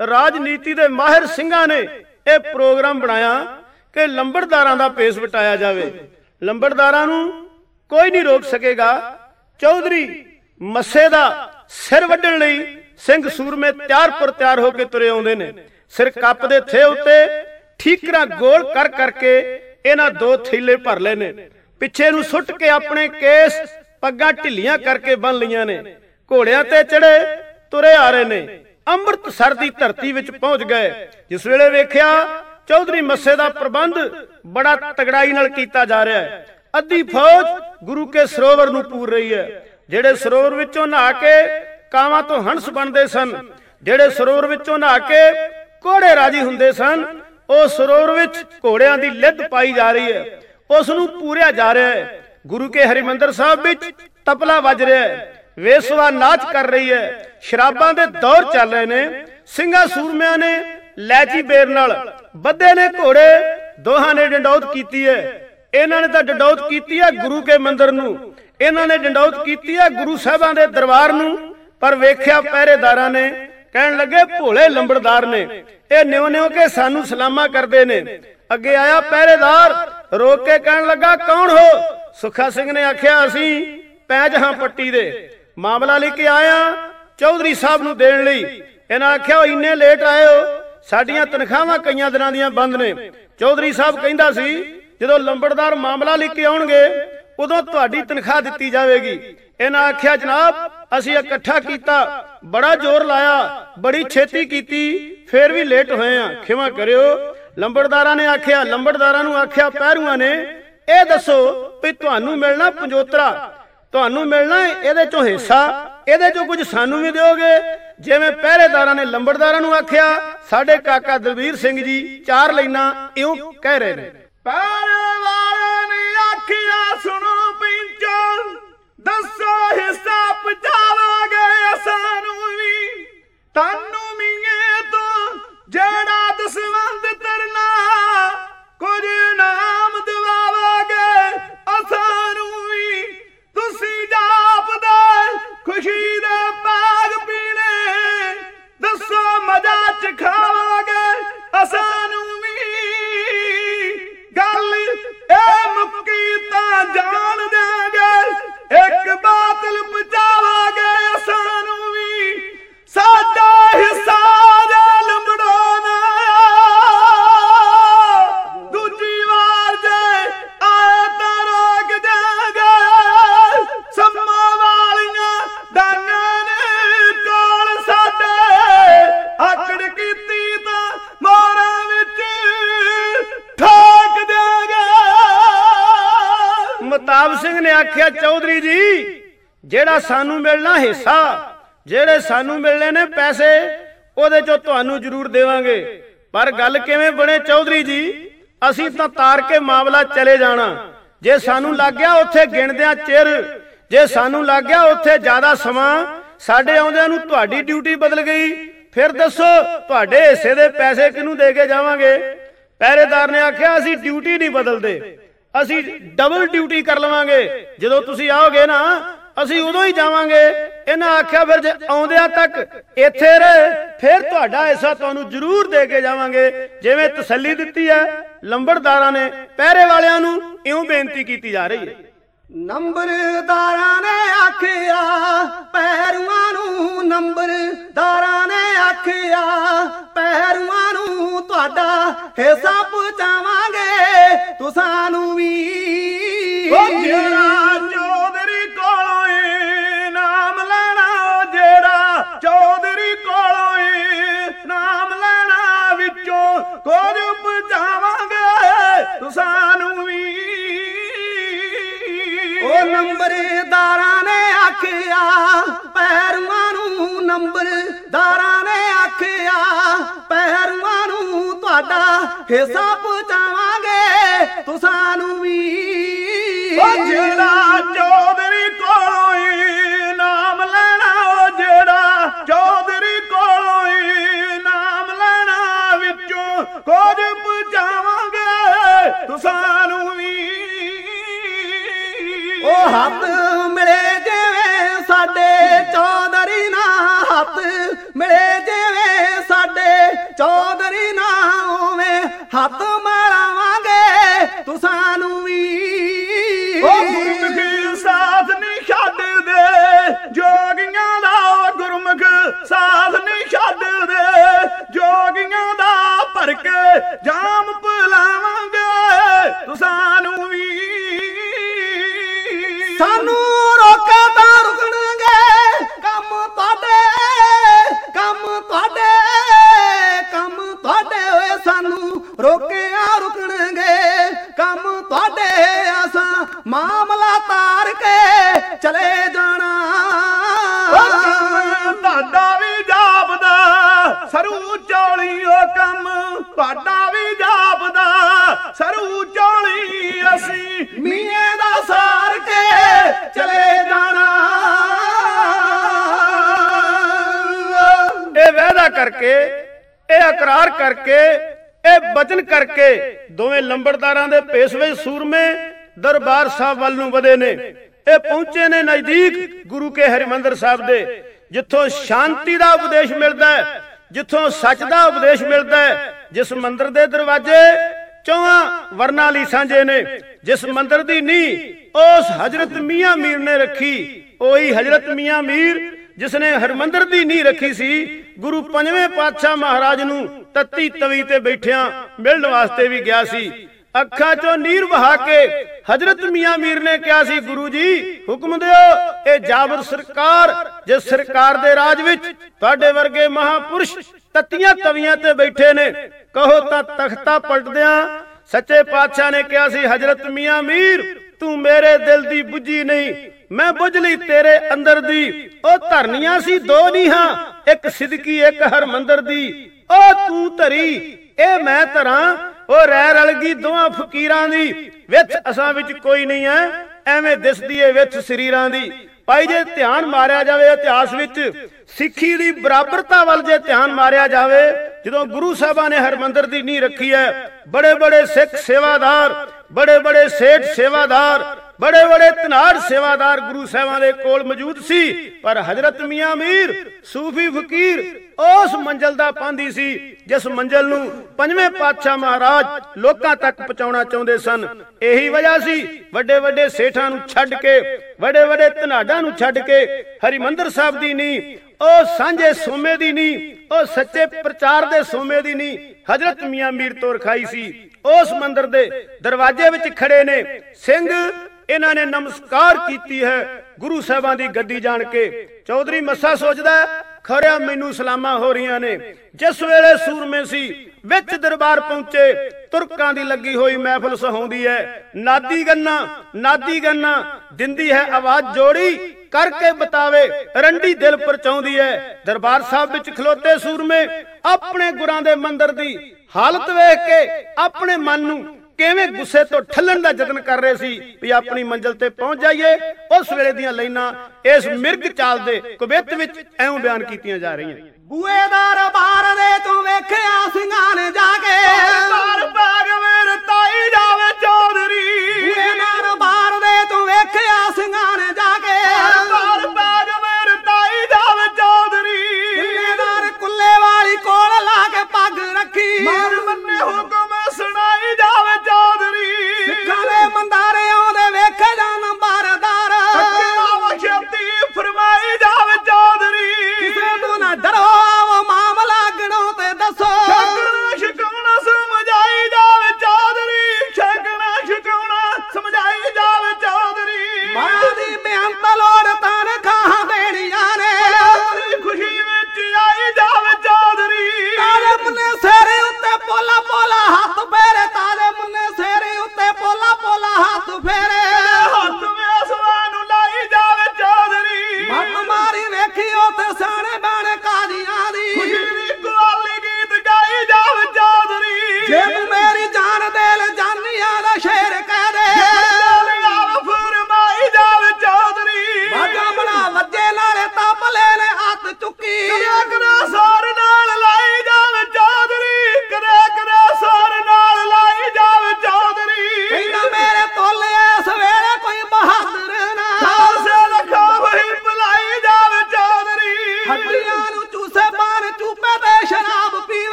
ਰਾਜਨੀਤੀ ਦੇ ਮਾਹਿਰ ਸਿੰਘਾਂ ਨੇ ਇਹ ਪ੍ਰੋਗਰਾਮ ਬਣਾਇਆ ਕਿ ਲੰਬੜਦਾਰਾਂ ਦਾ ਭੇਸ ਵਟਾਇਆ ਜਾਵੇ। ਲੰਬੜਦਾਰਾਂ ਨੂੰ ਕੋਈ ਨਹੀਂ ਰੋਕ ਸਕੇਗਾ। ਚੌਧਰੀ ਮੱਸੇ ਦਾ ਸਿਰ ਵੱਢਣ ਲਈ ਸਿੰਘ ਸੂਰਮੇ ਤਿਆਰ ਹੋ ਕੇ ਤੁਰੇ ਆਉਂਦੇ ਨੇ। ਸਿਰ ਕੱਪ ਦੇ ਥੇ ਉੱਤੇ ਠੀਕਰਾ ਗੋਲ ਕਰ ਕਰਕੇ ਇਹਨਾਂ 2 ਥੈਲੇ ਭਰ ਲਏ ਨੇ। ਪਿੱਛੇ ਨੂੰ ਸੁੱਟ ਕੇ ਆਪਣੇ ਕੇਸ ਪੱਗਾਂ ਢਿੱਲੀਆਂ ਕਰਕੇ ਬੰਨ ਲਈਆਂ ਨੇ। ਘੋੜਿਆਂ ਤੇ ਚੜੇ ਤੁਰੇ ਆ ਰਹੇ ਨੇ। ਅੰਮ੍ਰਿਤਸਰ ਦੀ ਧਰਤੀ ਵਿੱਚ ਪਹੁੰਚ ਗਏ। ਜਿਸ ਵੇਲੇ ਵੇਖਿਆ ਚੌਧਰੀ ਮੱਸੇ ਦਾ ਪ੍ਰਬੰਧ ਬੜਾ ਤਗੜਾਈ ਨਾਲ ਕੀਤਾ ਜਾ ਰਿਹਾ ਹੈ। ਅੱਧੀ ਫੌਜ ਗੁਰੂ ਕੇ ਸਰੋਵਰ ਨੂੰ ਪੂਰ ਰਹੀ ਹੈ। ਜਿਹੜੇ ਸਰੋਵਰ ਵਿੱਚੋਂ ਨਹਾ ਕੇ ਕਾਵਾਂ ਤੋਂ ਹੰਸ ਬਣਦੇ ਸਨ, ਜਿਹੜੇ ਸਰੋਵਰ ਵਿੱਚੋਂ ਨਹਾ ਕੇ ਘੋੜੇ ਰਾਜੀ ਹੁੰਦੇ ਸਨ, ਉਹ ਸਰੋਵਰ ਵਿੱਚ ਘੋੜਿਆਂ ਦੀ ਲਿੱਦ ਪਾਈ ਜਾ ਰਹੀ ਹੈ। ਉਸ ਨੂੰ ਪੂਰਿਆ ਜਾ ਰਿਹਾ ਹੈ। ਗੁਰੂ ਕੇ ਹਰਿਮੰਦਰ ਸਾਹਿਬ ਵਿੱਚ ਤਬਲਾ ਵੱਜ ਰਿਹਾ ਹੈ। ਵੇਸਵਾ ਨਾਚ ਕਰ ਰਹੀ ਹੈ। ਸ਼ਰਾਬਾਂ ਦੇ ਦੌਰ ਚੱਲ ਰਹੇ ਨੇ। ਸਿੰਘਾਂ ਸੂਰਮਿਆਂ ਨੇ ਲੈਚੀ ਬੇਰ ਨਾਲ ਬੱਧੇ ਨੇ ਘੋੜੇ। ਦੋਹਾਂ ਨੇ ਡੰਡੌਤ ਕੀਤੀ ਹੈ। ਇਹਨਾਂ ਨੇ ਤਾਂ ਡੰਡੌਤ ਕੀਤੀ ਹੈ ਗੁਰੂ ਕੇ ਮੰਦਰ ਨੂੰ, ਇਹਨਾਂ ਨੇ ਡੰਡੌਤ ਕੀਤੀ ਹੈ ਗੁਰੂ ਸਾਹਿਬਾਂ ਦੇ ਦਰਬਾਰ ਨੂੰ। ਪਰ ਵੇਖਿਆ ਪਹਿਰੇਦਾਰਾਂ ਨੇ, ਕਹਿਣ ਲੱਗੇ ਭੋਲੇ ਲੰਬੜਦਾਰ ਨੇ, ਇਹ ਨਿਉ ਕੇ ਸਾਨੂੰ ਸਲਾਮਾਂ ਕਰਦੇ ਨੇ। ਅੱਗੇ ਆਇਆ ਪਹਿਰੇਦਾਰ, ਰੋਕ ਕੇ ਕਹਿਣ ਲੱਗਾ ਕੌਣ ਹੋ? ਸੁੱਖਾ ਸਿੰਘ ਨੇ ਆਖਿਆ ਅਸੀਂ ਪੈਂਜ ਹਾਂ ਪੱਟੀ ਦੇ, ਮਾਮਲਾ ਲੈ ਕੇ ਆਇਆ ਚੌਧਰੀ ਸਾਹਿਬ ਨੂੰ ਦੇਣ ਲਈ। ਇਹਨਾਂ ਆਖਿਆ ਇੰਨੇ ਲੇਟ ਆਏ ਹੋ, ਸਾਡੀਆਂ ਤਨਖਾਹਾਂ ਕਈਆਂ ਦਿਨਾਂ ਦੀਆਂ ਬੰਦ ਨੇ। ਚੌਧਰੀ ਸਾਹਿਬ ਕਹਿੰਦਾ ਸੀ ਜਦੋਂ ਲੰਬੜਦਾਰ ਮਾਮਲਾ ਲੈ ਕੇ ਆਉਣਗੇ ਉਦੋਂ ਤੁਹਾਡੀ ਤਨਖਾਹ ਦਿੱਤੀ ਜਾਵੇਗੀ। ਇਹਨਾਂ ਆਖਿਆ ਜਨਾਬ ਅਸੀਂ ਇਕੱਠਾ ਕੀਤਾ, ਬੜਾ ਜ਼ੋਰ ਲਾਇਆ, ਬੜੀ ਛੇਤੀ ਕੀਤੀ, ਫੇਰ ਵੀ ਲੇਟ ਹੋਏ ਆ, ਖਿਮਾ ਕਰਿਓ। ਲੰਬੜਦਾਰਾਂ ਨੂੰ ਆਖਿਆ ਪਹਿਰੂਆਂ ਨੇ, ਇਹ ਦੱਸੋ ਵੀ ਤੁਹਾਨੂੰ ਮਿਲਣਾ ਪੰਜੋਤਰਾ, ਤੁਹਾਨੂੰ ਮਿਲਣਾ ਇਹਦੇ ਚੋਂ ਹਿੱਸਾ, ਇਹਦੇ ਚੋਂ ਕੁਝ ਸਾਨੂੰ ਵੀ ਦਿਓਗੇ? ਜਿਵੇਂ ਪਹਿਰੇਦਾਰਾਂ ਨੇ ਲੰਬੜਦਾਰਾਂ ਨੂੰ ਆਖਿਆ, ਸਾਡੇ ਕਾਕਾ ਦਲਬੀਰ ਸਿੰਘ ਜੀ 4 ਲਾਈਨਾਂ ਇਉਂ ਕਹਿ ਰਹੇ ਨੇ। ਪਹਿਰੇਦਾਰਾਂ ਨੇ ਆਖਿਆ ਸੁਣੋ ਪਿੰਚਾਂ, ਦੱਸੋ ਹਿੱਸਾ ਪਹੁੰਚਾਵਾਂਗੇ ਸਾਨੂੰ ਵੀ, ਤੁਹਾਨੂੰ ਮੀਏ ਤੋਂ ਜਿਹੜਾ ਦਸਵੰਧ ਤਰਨਾ ਕੁਝ ਨਾਮ ਦਿਵਾਵਾਂਗੇ ਸਾਨੂੰ ਵੀ। ਤੁਸੀਂ ਜਾਪਦੇ ਖੁਸ਼ੀ ਦੇ ਬਾਗ ਪੀਣੇ, ਦੱਸੋ ਮਜ਼ਾ ਚ ਖਾਵਾਂਗੇ ਸਾਨੂੰ ਵੀ। ਗੱਲ ਇਹ ਮੁੱਕੀ ਤਾਂ ਜਾਣ ਦਿਆਂਗੇ, ਇੱਕ ਬਾਤਲ ਪਹੁੰਚਾਵਾਂਗੇ ਸਾਨੂੰ ਵੀ। ਸਾਡਾ ਹਿੱਸਾ ਜੇ ਲੰਬੜਾਉਣਾ, ਦੂਜੀ ਵਾਰ ਜੇ ਆਏ ਤਾਂ ਰੋਕ ਦਿਆਂਗੇ। ਸੰਮਾਂ ਵਾਲੀਆਂ ਡਾਂਗਾਂ ਨੇ ਕੋਲ ਸਾਡੇ, ਆਕੜ ਕੀਤੀ ਤਾਂ ਮੋਰਾਂ ਵਿੱਚ ਠੋਕ ਦਿਆਂਗੇ। ਮਹਤਾਬ ਸਿੰਘ ਨੇ ਆਖਿਆ ਚੌਧਰੀ ਜੀ ਜਿਹੜਾ ਸਾਨੂੰ ਮਿਲਣਾ ਹਿੱਸਾ, ਜਿਹੜੇ ਸਾਨੂੰ ਮਿਲਣੇ ਨੇ ਪੈਸੇ, ਉਹਦੇ ਚੋਂ ਤੁਹਾਨੂੰ ਜ਼ਰੂਰ ਦੇਵਾਂਗੇ। ਪਰ ਗੱਲ ਕਿਵੇਂ ਬਣੇ ਚੌਧਰੀ ਜੀ? ਅਸੀਂ ਤਾਂ ਤਾਰ ਕੇ ਮਾਮਲਾ ਚਲੇ ਜਾਣਾ। ਜੇ ਸਾਨੂੰ ਲੱਗ ਗਿਆ ਉੱਥੇ ਗਿਣਦਿਆਂ ਚਿਰ, ਜੇ ਸਾਨੂੰ ਲੱਗ ਗਿਆ ਉੱਥੇ ਜ਼ਿਆਦਾ ਸਮਾਂ, ਸਾਡੇ ਆਉਂਦਿਆਂ ਨੂੰ ਤੁਹਾਡੀ ਡਿਊਟੀ ਬਦਲ ਗਈ, ਫਿਰ ਦੱਸੋ ਤੁਹਾਡੇ ਹਿੱਸੇ ਦੇ ਪੈਸੇ ਕਿਹਨੂੰ ਦੇ ਕੇ ਜਾਵਾਂਗੇ? ਪਹਿਰੇਦਾਰ ਨੇ ਆਖਿਆ ਅਸੀਂ ਡਿਊਟੀ ਨਹੀਂ ਬਦਲਦੇ, ਅਸੀਂ ਡਬਲ ਡਿਊਟੀ ਕਰ ਲਵਾਂਗੇ। ਜਦੋਂ ਤੁਸੀਂ ਆਓਗੇ ਨਾ ਅਸੀਂ ਉਦੋਂ ਹੀ ਜਾਵਾਂਗੇ। ਇਹਨਾਂ ਆਖਿਆ ਫਿਰ ਜੇ ਆਉਂਦਿਆਂ ਤੱਕ ਇੱਥੇ ਰਹੇ ਫਿਰ ਤੁਹਾਡਾ ਹਿੱਸਾ ਤੁਹਾਨੂੰ ਜ਼ਰੂਰ ਦੇ ਕੇ ਜਾਵਾਂਗੇ। ਜਿਵੇਂ ਤਸੱਲੀ ਦਿੱਤੀ ਹੈ ਲੰਬੜਦਾਰਾਂ ਨੇ ਪਹਿਰੇ ਵਾਲਿਆਂ ਨੂੰ, ਇਉਂ ਬੇਨਤੀ ਕੀਤੀ ਜਾ ਰਹੀ ਹੈ। ਨੰਬਰਦਾਰਾਂ ਨੇ ਆਖਿਆ ਪਹਿਰੂਆਂ ਨੂੰ, ਨੰਬਰਦਾਰਾਂ ਨੇ ਆਖਿਆ ਪਹਿਰੂਆਂ ਨੂੰ, ਤੁਹਾਡਾ ਹਿੱਸਾ ਪਹੁੰਚਾਵਾਂਗੇ ਤੁਸਾਂ ਨੂੰ ਵੀ। ਜਿਹੜਾ ਚੌਧਰੀ ਕੋਲੋਂ ਇਨਾਮ ਲੈਣਾ, ਜਿਹੜਾ ਚੌਧਰੀ ਕੋਲੋਂ ਇਨਾਮ ਲੈਣਾ, ਵਿੱਚੋਂ ਕੁਝ ਪਹੁੰਚਾਵਾਂਗੇ ਤੁਸਾਂ ਨੂੰ ਵੀ। ਉਹ ਨੰਬਰਦਾਰਾਂ ਨੇ ਆਖਿਆ ਪਹਿਰੂਆਂ ਨੂੰ, ਨੰਬਰਦਾਰਾਂ ਨੇ ਆਖਿਆ ਪਹਿਰੂਆਂ ਨੂੰ, ਤੁਹਾਡਾ ਹਿੱਸਾ ਪਹੁੰਚਾਵਾਂਗੇ ਤੁਸਾਂ ਨੂੰ ਵੀ। ਜਿਹੜਾ ਚੌਧਰੀ ਕੋਲੋਂ ਇਨਾਮ ਲੈਣਾ, ਜਿਹੜਾ ਚੌਧਰੀ ਕੋਲੋਂ ਇਨਾਮ ਲੈਣਾ, ਵਿੱਚੋਂ ਕੁਝ ਪਹੁੰਚਾਵਾਂਗੇ ਤੁਸਾਂ ਨੂੰ ਵੀ। ਉਹ ਹੱਥ ਮਿਲੇ ਜਿਵੇਂ ਸਾਡੇ ਚੌਧਰੀ ਨਾਲ, ਹੱਥ ਮਿਲੇ ਜਿਵੇਂ ਸਾਡੇ ਚੌਧਰੀ ਨਾ ਹੋਵੇਂ ਹੱਥ ਮਿਲਾਵਾਂਗੇ ਤੁਸਾਂ ਨੂੰ ਵੀ। ਉਹ ਗੁਰਮੁਖ ਸਾਥ ਨਹੀਂ ਛੱਡਦੇ ਜੋਗੀਆਂ ਦਾ, ਗੁਰਮੁਖ ਸਾਥ ਨਹੀਂ ਛੱਡਦੇ ਜੋਗੀਆਂ ਦਾ, ਭਰ ਕੇ ਜਾਮ ਪਿਲਾਵਾਂਗੇ ਤੁਸਾਂ ਨੂੰ ਵੀ। ਸਾਨੂੰ ਰੋਕੇ ਤਾਂ ਰੁਕਣਗੇ ਕੰਮ ਤੁਹਾਡੇ, ਕੰਮ ਤੁਹਾਡੇ, ਕੰਮ ਤੁਹਾਡੇ ਓਏ ਸਾਨੂੰ ਰੋਕਿਆ ਰੁਕਣਗੇ ਕੰਮ ਤੁਹਾਡੇ। ਅਸਾਂ ਮਾਮਲਾ ਤਾਰ ਕੇ ਚਲੇ ਜਾਣਾ। ਤੁਹਾਡਾ ਵੀ ਜਾਪਦਾ ਸਰੂ ਚੌਲੀ, ਉਹ ਕੰਮ ਤੁਹਾਡਾ ਵੀ ਜਾਪਦਾ ਸਰੂ ਚੌਲੀ, ਅਸੀਂ ਮੀਆਂ ਦਾ ਸਾਰ ਕੇ ਚਲੇ ਜਾਣਾ। ਇਹ ਵਾਅਦਾ ਕਰਕੇ, ਇਹ ਇਕਰਾਰ ਕਰਕੇ, ਇਹ ਬਚਨ ਕਰਕੇ ਦੋਵੇਂ ਲੰਬੜਦਾਰਾਂ ਦੇ ਭੇਸ ਵਿੱਚ ਸੂਰਮੇ ਦਰਬਾਰ ਸਾਹਿਬ ਵੱਲ ਨੂੰ ਵਧੇ ਨੇ। ਇਹ ਪਹੁੰਚੇ ਨੇ ਨਜ਼ਦੀਕ ਗੁਰੂ ਕੇ ਹਰਿਮੰਦਰ ਸਾਹਿਬ ਦੇ, ਜਿੱਥੋਂ ਸ਼ਾਂਤੀ ਦਾ ਉਪਦੇਸ਼ ਮਿਲਦਾ ਹੈ, ਜਿੱਥੋਂ ਸੱਚ ਦਾ ਉਪਦੇਸ਼ ਮਿਲਦਾ ਹੈ। ਜਿਸ ਮੰਦਰ ਦੇ ਦਰਵਾਜ਼ੇ ਚੌਹਾਂ ਵਰਨਾਂ ਲਈ ਸਾਂਝੇ ਨੇ, ਜਿਸ ਮੰਦਰ ਦੀ ਨੀਂਹ ਉਸ ਹਜ਼ਰਤ ਮੀਆਂ ਮੀਰ ਨੇ ਰੱਖੀ, ਉਹੀ ਹਜ਼ਰਤ ਮੀਆਂ ਮੀਰ ਜਿਸ ਨੇ ਹਰਮੰਦਰ ਦੀ ਨੀਂਹ ਰੱਖੀ ਸੀ। ਗੁਰੂ ਪੰਜਵੇਂ ਪਾਤਸ਼ਾਹ ਮਹਾਰਾਜ ਨੂੰ ਤੱਤੀ ਤਵੀ ਤੇ ਬੈਠਿਆਂ ਮਿਲਣ ਵਾਸਤੇ ਵੀ ਗਿਆ ਸੀ। ਅੱਖਾਂ ਚੋਂ ਨੀਰ ਵਹਾ ਕੇ ਹਜ਼ਰਤ ਮੀਆਂ ਮੀਰ ਨੇ ਕਿਹਾ ਸੀ, ਗੁਰੂ ਜੀ ਹੁਕਮ ਦਿਓ, ਇਹ ਜਾਬਰ ਸਰਕਾਰ ਜਿਸ ਸਰਕਾਰ ਦੇ ਰਾਜ ਵਿੱਚ ਤੁਹਾਡੇ ਵਰਗੇ ਮਹਾਪੁਰਸ਼ ਤੱਤੀਆਂ ਤਵੀਆਂ ਤੇ ਬੈਠੇ ਨੇ, ਕਹੋ ਤਾਂ ਤਖਤਾ ਪਲਟਦਿਆਂ ਸੱਚੇ ਪਾਤਸ਼ਾਹ ਨੇ ਕਿਹਾ ਸੀ, ਹਜ਼ਰਤ ਮੀਆਂ ਮੀਰ ਤੂੰ ਮੇਰੇ ਦਿਲ ਦੀ ਬੁੱਝੀ ਨਹੀਂ, ਮੈਂ ਬੁੱਝ ਲਈ ਤੇਰੇ ਅੰਦਰ ਦੀ। ਉਹ ਧਰਨੀਆਂ ਸੀ ਦੋ ਨੀਹਾਂ, ਇੱਕ ਸਿਦਕੀ ਇੱਕ ਹਰਮੰਦਰ ਦੀ, ਉਹ ਤੂੰ ਧਰੀ ਇਹ ਮੈਂ ਧਰਾਂ, ਉਹ ਰਹਿ ਰਲ ਗਈ ਦੋਹਾਂ ਫਕੀਰਾਂ ਦੀ। ਵਿੱਚ ਅਸਾਂ ਵਿੱਚ ਕੋਈ ਨਹੀਂ ਹੈ, ਐਵੇਂ ਦਿਸਦੀ ਏ ਵਿੱਚ ਸਰੀਰਾਂ ਦੀ। ਭਾਈ ਜੇ ਧਿਆਨ ਮਾਰਿਆ ਜਾਵੇ ਇਤਿਹਾਸ ਵਿੱਚ ਸਿੱਖੀ ਦੀ ਬਰਾਬਰਤਾ ਵੱਲ ਜੇ ਧਿਆਨ ਮਾਰਿਆ ਜਾਵੇ, ਜਦੋਂ ਗੁਰੂ ਸਾਹਿਬਾਂ ਨੇ ਹਰਮੰਦਰ ਦੀ ਨੀਂਹ ਰੱਖੀ ਹੈ, ਬੜੇ ਬੜੇ ਸਿੱਖ ਸੇਵਾਦਾਰ, ਬੜੇ ਬੜੇ ਸੇਠ ਸੇਵਾਦਾਰ, ਬੜੇ ਬੜੇ ਧਨਾੜ ਸੇਵਾਦਾਰ ਗੁਰੂ ਸਾਹਿਬਾਂ ਦੇ ਕੋਲ ਮੌਜੂਦ ਸੀ। ਪਰ ਹਜ਼ਰਤ ਮੀਆਂ ਮੀਰ ਸੂਫੀ ਫਕੀਰ ਉਸ ਮੰਜ਼ਲ ਦਾ ਪਾਂਧੀ ਸੀ ਜਿਸ ਮੰਜ਼ਲ ਨੂੰ ਪੰਜਵੇਂ ਪਾਤਸ਼ਾਹ ਮਹਾਰਾਜ ਲੋਕਾਂ ਤੱਕ ਪਹੁੰਚਾਉਣਾ ਚਾਹੁੰਦੇ ਸਨ। ਇਹੀ ਵਜ੍ਹਾ ਸੀ ਵੱਡੇ ਵੱਡੇ ਸੇਠਾਂ ਨੂੰ ਛੱਡ ਕੇ, ਵੱਡੇ ਵੱਡੇ ਧਨਾੜਾਂ ਨੂੰ ਛੱਡ ਕੇ ਹਰਿਮੰਦਰ ਸਾਹਿਬ ਦੀ ਨੀਂਹ, ਉਹ ਸਾਂਝੇ ਸੋਮੇ ਦੀ ਨੀਂਹ, ਉਹ ਸੱਚੇ ਪ੍ਰਚਾਰ ਦੇ ਸੋਮੇ ਦੀ ਨੀਂਹ ਹਜ਼ਰਤ ਮੀਆਂ ਮੀਰ ਤੋਂ ਰਖਾਈ ਸੀ। ਉਸ ਮੰਦਰ ਦੇ ਦਰਵਾਜ਼ੇ ਵਿੱਚ ਖੜੇ ਨੇ ਸਿੰਘ, ਇਹਨਾਂ ਨੇ ਨਮਸਕਾਰ ਕੀਤੀ ਹੈ ਗੁਰੂ ਸਾਹਿਬਾਂ ਦੀ ਗੱਦੀ ਜਾਣ ਕੇ। ਚੌਧਰੀ ਮੱਸਾ ਸੋਚਦਾ ਖਰਿਆ ਮੈਨੂੰ ਸਲਾਮਾਂ ਹੋ ਰਹੀਆਂ ਨੇ। ਜਿਸ ਵੇਲੇ ਸੂਰਮੇ ਸੀ ਵਿੱਚ ਦਰਬਾਰ ਪਹੁੰਚੇ, ਤੁਰਕਾਂ ਦੀ ਲੱਗੀ ਹੋਈ ਮਹਿਫਲ ਸਹਾਉਂਦੀ ਹੈ। ਨਾਦੀ ਗੰਨਾ ਦਿੰਦੀ ਹੈ ਆਵਾਜ਼ ਜੋੜੀ, ਕਰਕੇ ਬਤਾਵੇ ਰੰਡੀ ਦਿਲ ਪਰਚਾਉਂਦੀ ਹੈ। ਦਰਬਾਰ ਸਾਹਿਬ ਵਿੱਚ ਖਲੋਤੇ ਸੂਰਮੇ ਆਪਣੇ ਗੁਰਾਂ ਦੇ ਮੰਦਰ ਦੀ ਹਾਲਤ ਵੇਖ ਕੇ ਆਪਣੇ ਮਨ ਨੂੰ ਕਿਵੇਂ ਗੁੱਸੇ ਤੋਂ ਠੱਲਣ ਦਾ ਯਤਨ ਕਰ ਰਹੇ ਸੀ ਵੀ ਆਪਣੀ ਮੰਜ਼ਿਲ ਤੇ ਪਹੁੰਚ ਜਾਈਏ। ਉਸ ਵੇਲੇ ਦੀਆਂ ਲਾਈਨਾਂ ਇਸ ਮਿਰਗ ਚਾਲ ਦੇ ਕਵਿੱਤ ਵਿੱਚ ਐਵੇਂ ਬਿਆਨ ਕੀਤੀਆਂ ਜਾ ਰਹੀਆਂ। ਬੂਏਦਾਰ ਬਾਰ ਦੇ ਤੂੰ ਵੇਖਿਆ ਸਿੰਘਾਂ ਨੇ ਜਾ ਕੇ, ਬਾਰ ਬਾਗ ਮੇਰੇ ਤਾਈ ਜਾਵੇ ਚੌਧਰੀ। ਬੂਏਦਾਰ ਬਾਰ ਦੇ ਤੂੰ ਵੇਖਿਆ ਸਿੰਘਾਂ ਨੇ ਜਾ ਕੇ, ਬਾਰ ਬਾਗ ਮੇਰੇ ਤਾਈ ਜਾਵੇ ਚੌਧਰੀ। ਕੁੱਲੇਦਾਰ ਕੁੱਲੇ ਵਾਲੀ ਕੋਲ ਲਾ ਕੇ ਪੱਗ ਰੱਖੀ, ਮਾਰ ਮੰਨੇ ਹੁਕਮ ਸੁਣਾਈ ਜਾਵੇ ਚੌਧਰੀ। ਸਿੱਖਾਂ ਦੇ ਮੰਦਾਰੇ ਆਉਂਦੇ ਵੇਖੇ ਜਾਂ ਨੰਬਰਦਾਰ, ਛੇਤੀ ਫਰਮਾਈ ਜਾਵੇ ਚੌਧਰੀ। ਕਿਸੇ ਤੋਂ ਨਾ ਡਰੋ ਮਾਮਲਾ ਗਣੋ ਤੇ ਦੱਸੋ।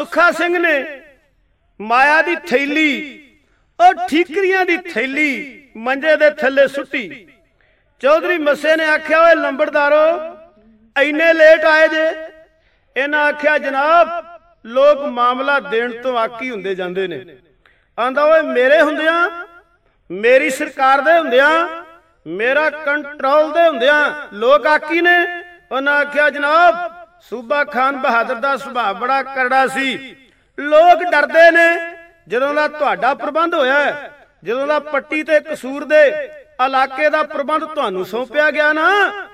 ਸੁੱਖਾ ਸਿੰਘ ਨੇ ਮਾਇਆ ਦੀ ਥੈਲੀ, ਉਹ ਠੀਕਰੀਆਂ ਦੀ ਥੈਲੀ ਮੰਜੇ ਦੇ ਥੱਲੇ ਸੁੱਟੀ। ਚੌਧਰੀ ਮੱਸੇ ਨੇ ਆਖਿਆ, ਓਏ ਲੰਬੜਦਾਰੋ ਇੰਨੇ ਲੇਟ ਆਏ ਜੇ? ਇਹਨਾਂ ਆਖਿਆ, ਜਨਾਬ ਲੋਕ ਮਾਮਲਾ ਦੇਣ ਤੋਂ ਆਕੀ ਹੁੰਦੇ ਜਾਂਦੇ ਨੇ। ਆਂਦਾ, ਓਏ ਮੇਰੇ ਹੁੰਦਿਆਂ, ਮੇਰੀ ਸਰਕਾਰ ਦੇ ਹੁੰਦਿਆਂ, ਮੇਰਾ ਕੰਟਰੋਲ ਦੇ ਹੁੰਦਿਆਂ ਲੋਕ ਆਕੀ ਨੇ? ਉਹਨਾਂ ਆਖਿਆ, ਜਨਾਬ ਸੂਬਾ ਖਾਨ ਬਹਾਦਰ ਦਾ ਸੁਭਾਅ ਬੜਾ ਕਰੜਾ ਸੀ, ਲੋਕ ਡਰਦੇ ਨੇ। ਜਦੋਂ ਦਾ ਤੁਹਾਡਾ ਪ੍ਰਬੰਧ ਹੋਇਆ, ਜਦੋਂ ਦਾ ਪੱਟੀ ਤੇ ਕਸੂਰ ਦੇ ਇਲਾਕੇ ਦਾ ਪ੍ਰਬੰਧ ਤੁਹਾਨੂੰ ਸੌਂਪਿਆ ਗਿਆ ਨਾ,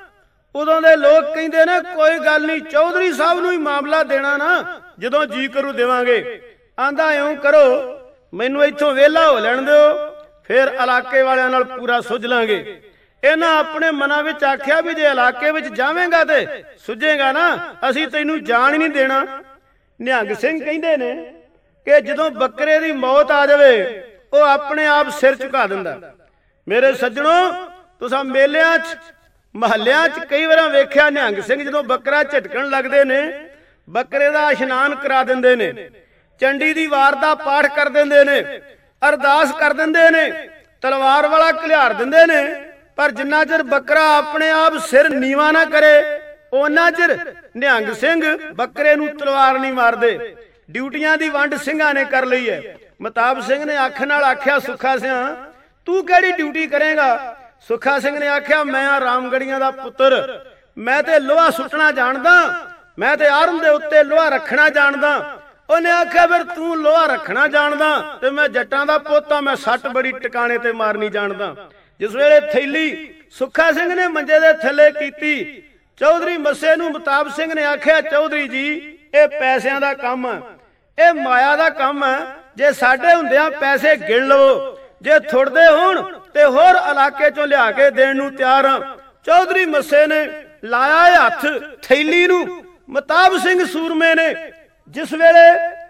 ਉਦੋਂ ਦੇ ਲੋਕ ਕਹਿੰਦੇ ਨੇ ਕੋਈ ਗੱਲ ਨਹੀਂ, ਚੌਧਰੀ ਸਾਹਿਬ ਨੂੰ ਹੀ ਮਾਮਲਾ ਦੇਣਾ ਨਾ, ਜਦੋਂ ਜੀ ਕਰੂ ਦੇਵਾਂਗੇ। ਆਂਦਾ, ਇਉਂ ਕਰੋ ਮੈਨੂੰ ਇੱਥੋਂ ਵਿਹਲਾ ਹੋ ਲੈਣ ਦਿਓ, ਫਿਰ ਇਲਾਕੇ ਵਾਲਿਆਂ ਨਾਲ ਪੂਰਾ ਸੁੱਝ ਲਾਂਗੇ। ਇਹਨਾਂ ਆਪਣੇ ਮਨਾਂ ਵਿੱਚ ਆਖਿਆ ਵੀ ਜੇ ਇਲਾਕੇ ਵਿੱਚ ਜਾਵੇਂਗਾ ਤੇ ਸੁੱਝੇਗਾ ਨਾ, ਅਸੀਂ ਤੈਨੂੰ ਜਾਣ ਹੀ ਨਹੀਂ ਦੇਣਾ। ਨਿਹੰਗ ਸਿੰਘ ਕਹਿੰਦੇ ਨੇ ਕਿ ਜਦੋਂ ਬੱਕਰੇ ਦੀ ਮੌਤ ਆ ਜਾਵੇ ਉਹ ਆਪਣੇ ਆਪ ਸਿਰ ਝੁਕਾ ਦਿੰਦਾ। ਮੇਰੇ ਸੱਜਣੋ, ਤੁਸੀਂ ਮੇਲਿਆਂ 'ਚ ਮਹੱਲਿਆਂ 'ਚ ਕਈ ਵਾਰ ਵੇਖਿਆ ਨਿਹੰਗ ਸਿੰਘ ਜਦੋਂ ਬੱਕਰਾ ਝਟਕਣ ਲੱਗਦੇ ਨੇ, ਬੱਕਰੇ ਦਾ ਇਸ਼ਨਾਨ ਕਰਾ ਦਿੰਦੇ ਨੇ, ਚੰਡੀ ਦੀ ਵਾਰ ਦਾ ਪਾਠ ਕਰ ਦਿੰਦੇ ਨੇ, ਅਰਦਾਸ ਕਰ ਦਿੰਦੇ ਨੇ, ਤਲਵਾਰ ਵਾਲਾ ਘਲਿਆਰ ਦਿੰਦੇ ਨੇ। ਪਰ ਜਿੰਨਾ ਚਿਰ ਬੱਕਰਾ ਆਪਣੇ ਆਪ ਸਿਰ ਨੀਵਾ ਨਾ ਕਰੇ, ਉਹਨਾਂ ਚਿਰ ਨਿਹੰਗ ਸਿੰਘ ਬੱਕਰੇ ਨੂੰ ਤਲਵਾਰ ਨਹੀਂ ਮਾਰਦੇ। ਡਿਊਟੀਆਂ ਦੀ ਵੰਡ ਸਿੰਘਾਂ ਨੇ ਕਰ ਲਈ ਹੈ। ਮਤਾਬ ਸਿੰਘ ਨੇ ਅੱਖ ਨਾਲ ਆਖਿਆ, ਸੁੱਖਾ ਸਿਆਂ ਤੂੰ ਕਿਹੜੀ ਡਿਊਟੀ ਕਰੇਗਾ? ਸੁੱਖਾ ਸਿੰਘ ਨੇ ਆਖਿਆ, ਮੈਂ ਆ ਰਾਮਗੜੀਆਂ ਦਾ ਪੁੱਤਰ, ਮੈਂ ਤੇ ਲੋਹਾ ਸੁੱਟਣਾ ਜਾਣਦਾ, ਮੈਂ ਤੇ ਆਰਮ ਦੇ ਉੱਤੇ ਲੋਹਾ ਰੱਖਣਾ ਜਾਣਦਾ। ਉਹਨੇ ਆਖਿਆ, ਫਿਰ ਤੂੰ ਲੋਹਾ ਰੱਖਣਾ ਜਾਣਦਾ ਤੇ ਮੈਂ ਜੱਟਾਂ ਦਾ ਪੁੱਤ ਆ, ਮੈਂ ਸੱਟ ਬੜੀ ਟਿਕਾਣੇ ਤੇ ਮਾਰਨੀ ਜਾਣਦਾ। ਜਿਸ ਵੇਲੇ ਥੈਲੀ ਸੁੱਖਾ ਸਿੰਘ ਨੇ ਮੰਜੇ ਦੇ ਥੱਲੇ ਕੀਤੀ, ਚੌਧਰੀ ਮੱਸੇ ਨੂੰ ਮਤਾਬ ਸਿੰਘ ਨੇ ਆਖਿਆ, ਚੌਧਰੀ ਜੀ ਇਹ ਪੈਸਿਆਂ ਦਾ ਕੰਮ ਹੈ, ਇਹ ਮਾਇਆ ਦਾ ਕੰਮ ਹੈ। ਜੇ ਸਾਡੇ ਹੁੰਦਿਆਂ ਪੈਸੇ ਗਿਣ ਲਵੋ, ਜੇ ਥੁੜਦੇ ਹੋਣ ਤੇ ਹੋਰ ਇਲਾਕੇ ਚੋਂ ਲਿਆ ਕੇ ਦੇਣ ਨੂੰ ਤਿਆਰ ਹਾਂ। ਚੌਧਰੀ ਮੱਸੇ ਨੇ ਲਾਇਆ ਹੱਥ ਥੈਲੀ ਨੂੰ। ਮਤਾਬ ਸਿੰਘ ਸੂਰਮੇ ਨੇ ਜਿਸ ਵੇਲੇ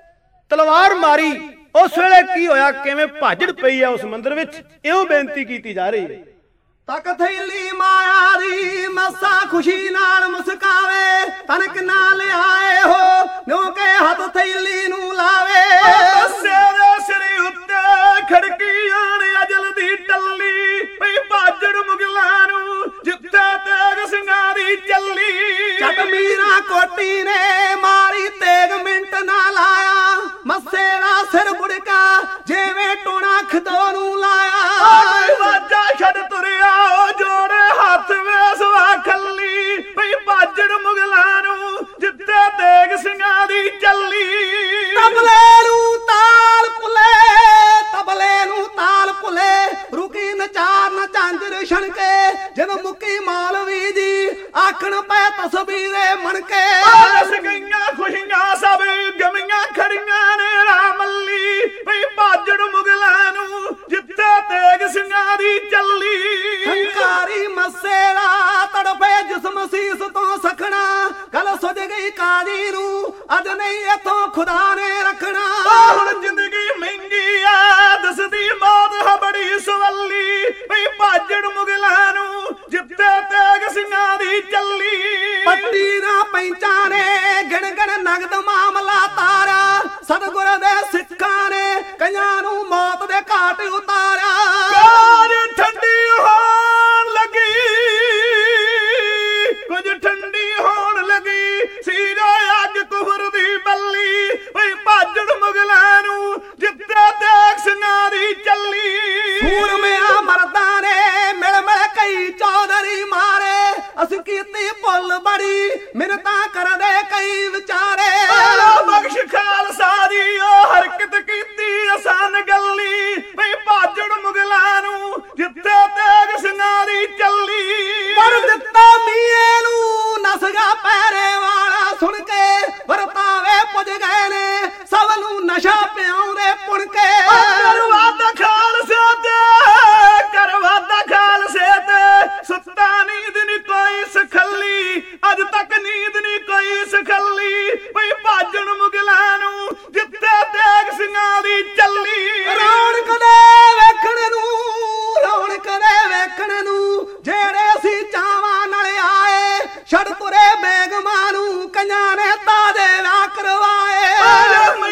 ਤਲਵਾਰ ਮਾਰੀ, ਉਸ ਵੇਲੇ ਕੀ ਹੋਇਆ, ਕਿਵੇਂ ਭਾਜੜ ਪਈ ਆ ਉਸ ਮੰਦਰ ਵਿੱਚ, ਇਉਂ ਬੇਨਤੀ ਕੀਤੀ ਜਾ ਰਹੀ ਹੈ। ਤੱਕ ਥੈਲੀ ਮਾਇਆ ਦੀ ਮੱਸਾ ਖੁਸ਼ੀ ਨਾਲ ਮੁਸਕਾਵੇ, ਤਨਕ ਨਾ ਲਿਆਏ ਹੋ ਨੋਕੇ ਹੱਥ ਥੈਲੀ ਨੂੰ ਲਾਵੇ। ਦੇ ਸਿਰ ਉੱਤੇ ਖੜਕੀਆਂ ਨੇ ਅਜਲ ਦੀ ਟੱਲੀ, ਪਈ ਭਾਜੜ ਮੁਗਲਾਂ ਨੂੰ ਜਿੱਥੇ ਤੇਗ ਸਿੰਘਾਂ ਦੀ ਚੱਲੀ। ਜੱਟ ਮੀਰਾ ਕੋਟੀ ਨੇ ਮਾਰੀ ਤੇਗ ਮਿੰਟ ਨਾ ਲਾਇਆ, ਮੱਸੇ ਦਾ ਸਿਰ ਬੁੜਕਾ ਜਿਵੇਂ ਟੋਣਾ ਖਦੋ ਨੂੰ ਲਾਇਆ। ਵਾਜਾ ਛੱਡ ਤੁਰਿਆ ਉਹ ਜੋੜੇ ਹੱਥ ਵੇਸਵਾ ਖੱਲੀ, ਪਈ ਭਾਜੜ ਮੁਗਲਾਂ ਨੂੰ ਜਿੱਥੇ ਤੇਗ ਸਿੰਘਾਂ ਦੀ ਚੱਲੀ। ਤਬਲੇ ਨੂੰ ਤਾਲ ਭੁਲੇ, ਤਬਲੇ ਨੂੰ ਤਾਲ ਭੁਲੇ, ਰੁਕੀ ਨਚਾਰ ਨ ਝਾਂਜਰ ਛਣਕੇ, ਜਦੋਂ ਮੁੱਕੀ ਮੌਲਵੀ ਦੀ ਆਖਣ ਪੈ ਤਸਬੀਰੇ ਮਣਕੇ। ਰਸ ਗਈਆਂ ਖੁਸ਼ੀਆਂ ਸਭ ਗਮੀਆਂ ਖੜੀਆਂ ਨੇ ਰਾਮੱਲੀ, ਪਈ ਭਾਜੜ ਮੁਗਲਾਂ ਨੂੰ ਜਿੱਥੇ ਤੇਗ ਸਿੰਘਾਂ ਦੀ ਚੱਲੀ। ਹੰਕਾਰੀ ਮੱਸੇ ਦਾ ਤੜਫੇ ਜਿਸਮ ਸੀਸ ਤੋਂ ਸਖਣਾ, ਗੱਲ ਸੁੱਝ ਗਈ ਕਾਜੀ ਨੂੰ ਅੱਜ ਨਹੀਂ ਇਥੋਂ ਖੁਦਾ ਨੇ ਰੱਖਣਾ। ਹੁਣ ਜ਼ਿੰਦਗੀ ਮਹਿੰਗੀ ਆ ਦਸਦੀ ਮੌਤ ਹੈ ਬੜੀ ਸਵੱਲੀ, ਪਈ ਭਾਜੜ ਮੁਗਲਾਂ ਨੂੰ ਜਿੱਥੇ ਤੇਗ ਸਿੰਘਾਂ ਦੀ ਚੱਲੀ। ਪੱਟੀ ਨਾ ਪੈਂਚਾਂ ਨੇ ਗਿਣ ਗਿਣ ਨਗਦ ਮਾਮਲਾ ਤਾਰਿਆ, ਸਤਿਗੁਰ ਦੇ ਸਿੱਖਾਂ ਨੇ ਕਈਆਂ ਨੂੰ ਮੌਤ ਦੇ ਘਾਟ ਉਤਾਰਿਆ। ਠੰਡੀ ਹੋਣ ਲੱਗੀ, ਕੁਝ ਠੰਡੀ ਹੋਣ ਲੱਗੀ, ਸੀਰੇ ਅੱਗ ਕੁਫਰ ਦੀ ਬੱਲੀ, ਪਈ ਭਾਜੜ ਮੁਗਲਾਂ ਨੂੰ ਜਿੱਥੇ ਤੇਗ ਸਿੰਘਾਂ ਦੀ ਚੱਲੀ। ਸੂਰਮਿਆਂ ਮਰਦਾਂ ਨੇ ਮਿਲ ਮਿਲ ਕਈ ਚੌਧਰੀ ਮਾਰੇ, ਅਸੀਂ ਕੀਤੀ ਭੁੱਲ ਬੜੀ ਮਿੰਨਤਾਂ ਕਰਦੇ ਕਈ ਵਿਚਾਰੇ। ਬਖਸ਼ ਖਾਲਸਾ ਦੀ ਉਹ ਹਰਕਤ ਕੀਤੀ ਆਸਾਨ ਗੱਲੀ, ਪਈ ਭਾਜੜ ਮੁਗਲਾਂ ਨੂੰ ਜਿੱਥੇ ਤੇਗ ਸਿੰਘਾਂ ਦੀ ਚੱਲੀ। ਪਰ ਦਿੱਤਾ ਮੀਏ ਨੂੰ ਨਸਗਾ ਪੈਰੇ ਵਾਲਾ ਸੁਣ ਕੇ, ਵਰਤਾਵੇ ਪੁੱਜ ਗਏ ਨੇ ਸਭ ਨੂੰ ਨਸ਼ਾ ਪਿਆਉਂਦੇ ਪੁਣ ਕੇ। ਕਰਵਾਦਾ ਖਾਲਸੇ ਤੇ, ਕਰਵਾਦਾ ਖਾਲਸੇ ਤੇ, ਸੁੱਤਾ ਨੀਂਦ ਨੀ ਕੋਈ ਸਖੱਲੀ, ਅੱਜ ਤੱਕ ਨੀਂਦ ਨੀ ਕੋਈ ਸਖੱਲੀ, ਪਈ ਭਾਜੜ ਮੁਗਲਾਂ ਨੂੰ ਜਿੱਥੇ ਤੇਗ ਸਿੰਘਾਂ ਦੀ ਚੱਲੀ। ਰੌਣਕ ਦੇ ਵੇਖਣ ਨੂੰ, ਰੌਣਕ ਦੇ ਵੇਖਣ ਨੂੰ, ਜਿਹੜੇ ਅਸੀਂ ਚਾਵਾਂ ਨਾਲ ਆਏ, ਛੱਡ ਤੁਰੇ ਬੇਗਮਾਂ ਨੂੰ ਕਈਆਂ ਨੇ ਤਾਦੇ ਵਿਆਹ ਕਰਵਾਏ।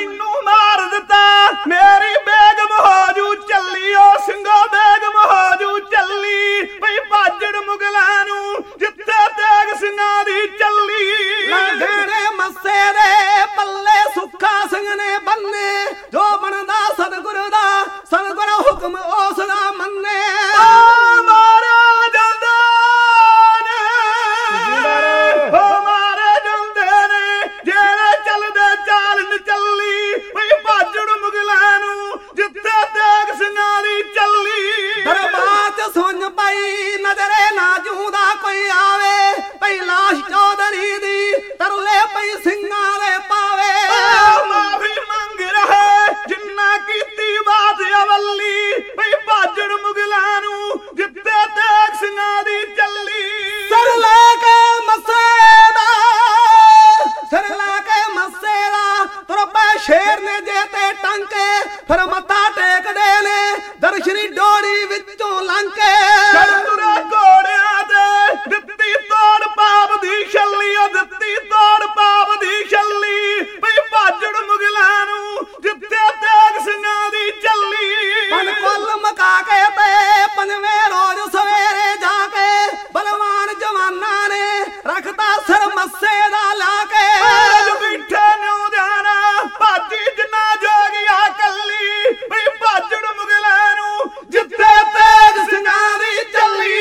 ਸਿੰਘਾਂ ਦੇ ਪਾਵੇ ਮਾਫੀ ਮੰਗ ਰਹੇ ਜਿੰਨਾ ਕੀਤੀ ਬਾਤ ਅਵੱਲੀ ਬਈ ਭਾਜੜ ਮੁਗਲਾਂ ਨੂੰ ਜਿੱਤੇ ਤੇਗ ਸਿੰਘਾਂ ਦੀ ਚੱਲੀ ਸਿਰ ਲੈ ਕੇ ਮੱਸੇ ਦਾ ਸਿਰ ਲੈ ਕੇ ਮੱਸੇ ਦਾ ਤੁਰ ਪਏ ਸ਼ੇਰ ਨੇ ਜੇ ਤੇ ਟੰਕੇ ਫਿਰ ਮੱਥਾ ਟੇਕਦੇ ਨੇ ਦਰਸ਼ਨੀ ਡੋਰੀ ਵਿੱਚੋਂ ਲੰਘ ਕੇ ਚੜ ਤੁਰੇ ਘੋੜਿਆਂ ਦੇ ਦਿੱਤੀ ਤੋੜ ਪਾਪ ਦੀ ਛੱਲੀ ਉਹ ਦਿੱਤੀ ਤੋੜ ਪਾਪ ਦੀ ਛੱਲੀ ਬਈ ਭਾਜੜ ਮੁਗਲਾਂ ਨੂੰ ਜਿੱਤੇ ਤੇਗ ਸਿੰਘਾਂ ਦੀ ਚੱਲੀ ਪਨ ਕੁੱਲ ਮਕਾ ਕੇ ਤੇ ਪੰਜਵੇਂ ਰੋਜ਼ ਸਵੇਰੇ ਜਾ ਕੇ ਬਲਵਾਨ ਜਵਾਨਾਂ ਨੇ ਰੱਖਤਾ ਸਿਰ ਮੱਸੇ ਦਾ ਲਾ ਕੇ ਬੈਠੇ ਨਿਉ ਜਾਣਾ ਭਾਜੀ ਜਿੰਨਾ ਜੋਗਿਆ ਕੱਲੀ ਬਈ ਭਾਜੜ ਮੁਗਲਾਂ ਨੂੰ ਜਿੱਥੇ ਤੇਗ ਸਿੰਘਾਂ ਦੀ ਚੱਲੀ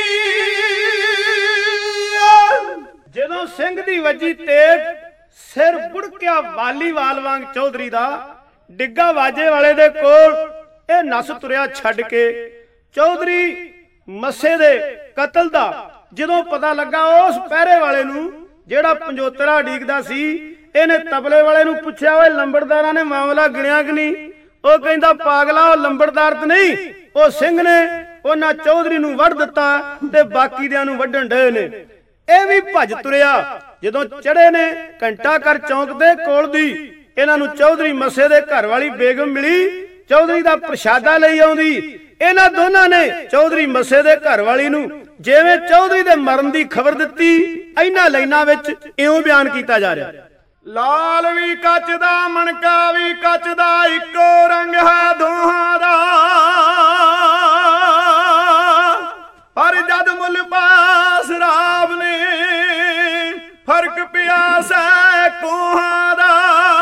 ਜਦੋਂ ਸਿੰਘ ਦੀ ਵੱਜੀ ਤੇਗ ਸਿਰ ਬੁੜਕਿਆ ਵਾਲੀਵਾਲ ਵਾਂਗ ਚੌਧਰੀ ਦਾ ਡਿੱਗਾ ਵਾਜੇ ਵਾਲੇ ਦੇ ਕੋਲ ਇਹ ਨਸ ਤੁਰਿਆ ਛੱਡ ਕੇ ਚੌਧਰੀ ਮੱਸੇ ਦੇ ਕਤਲ ਦਾ ਜਦੋਂ ਪਤਾ ਲੱਗਾ ਉਸ ਪਹਿਰੇ ਵਾਲੇ ਨੂੰ ਜਿਹੜਾ ਪੰਜੋਤਰਾ ਡੀਕਦਾ ਸੀ ਇਹਨੇ ਤਬਲੇ ਵਾਲੇ ਨੂੰ ਪੁੱਛਿਆ ਓਏ ਲੰਬੜਦਾਰਾਂ ਨੇ ਮਾਮਲਾ ਗਿਣਿਆ ਕਿ ਨਹੀਂ ਉਹ ਕਹਿੰਦਾ ਪਾਗਲਾ ਉਹ ਲੰਬੜਦਾਰ ਤੇ ਨਹੀਂ ਉਹ ਸਿੰਘ ਨੇ ਉਹਨਾਂ ਚੌਧਰੀ ਨੂੰ ਵੱਢ ਦਿੱਤਾ ਤੇ ਬਾਕੀ ਦਿਆਂ ਨੂੰ ਵੱਢਣ ਡਏ ਨੇ ਇਹ ਵੀ ਭੱਜ ਤੁਰਿਆ ਜਦੋਂ ਚੜੇ ਨੇ ਘੰਟਾ ਘਰ ਚੌਂਕ ਦੇ ਕੋਲ ਦੀ ਇਹਨਾਂ ਨੂੰ ਚੌਧਰੀ ਮੱਸੇ ਦੇ ਘਰ ਵਾਲੀ ਬੇਗਮ ਮਿਲੀ ਚੌਧਰੀ ਦਾ ਪ੍ਰਸ਼ਾਦਾ ਲਈ ਆਉਂਦੀ ਇਹਨਾਂ ਦੋਨਾਂ ਨੇ ਚੌਧਰੀ ਮੱਸੇ ਦੇ ਘਰ ਵਾਲੀ ਨੂੰ ਜਿਵੇਂ ਚੌਧਰੀ ਦੇ ਮਰਨ ਦੀ ਖਬਰ ਦਿੱਤੀ ਇਹਨਾਂ ਲਾਈਨਾਂ ਵਿੱਚ ਇਉਂ ਬਿਆਨ ਕੀਤਾ ਜਾ ਰਿਹਾ ਲਾਲ ਵੀ ਕੱਚ ਦਾ ਮਣਕਾ ਵੀ ਕੱਚ ਦਾ ਇੱਕੋ ਰੰਗ ਹੈ ਦੋਹਾਂ ਦਾ ਪਰ ਜਦ ਮੁੱਲ ਪਾਸ ਰਾਬ ਨੇ ਫਰਕ ਪਿਆ ਸੈ ਕੋਹਾਂ ਦਾ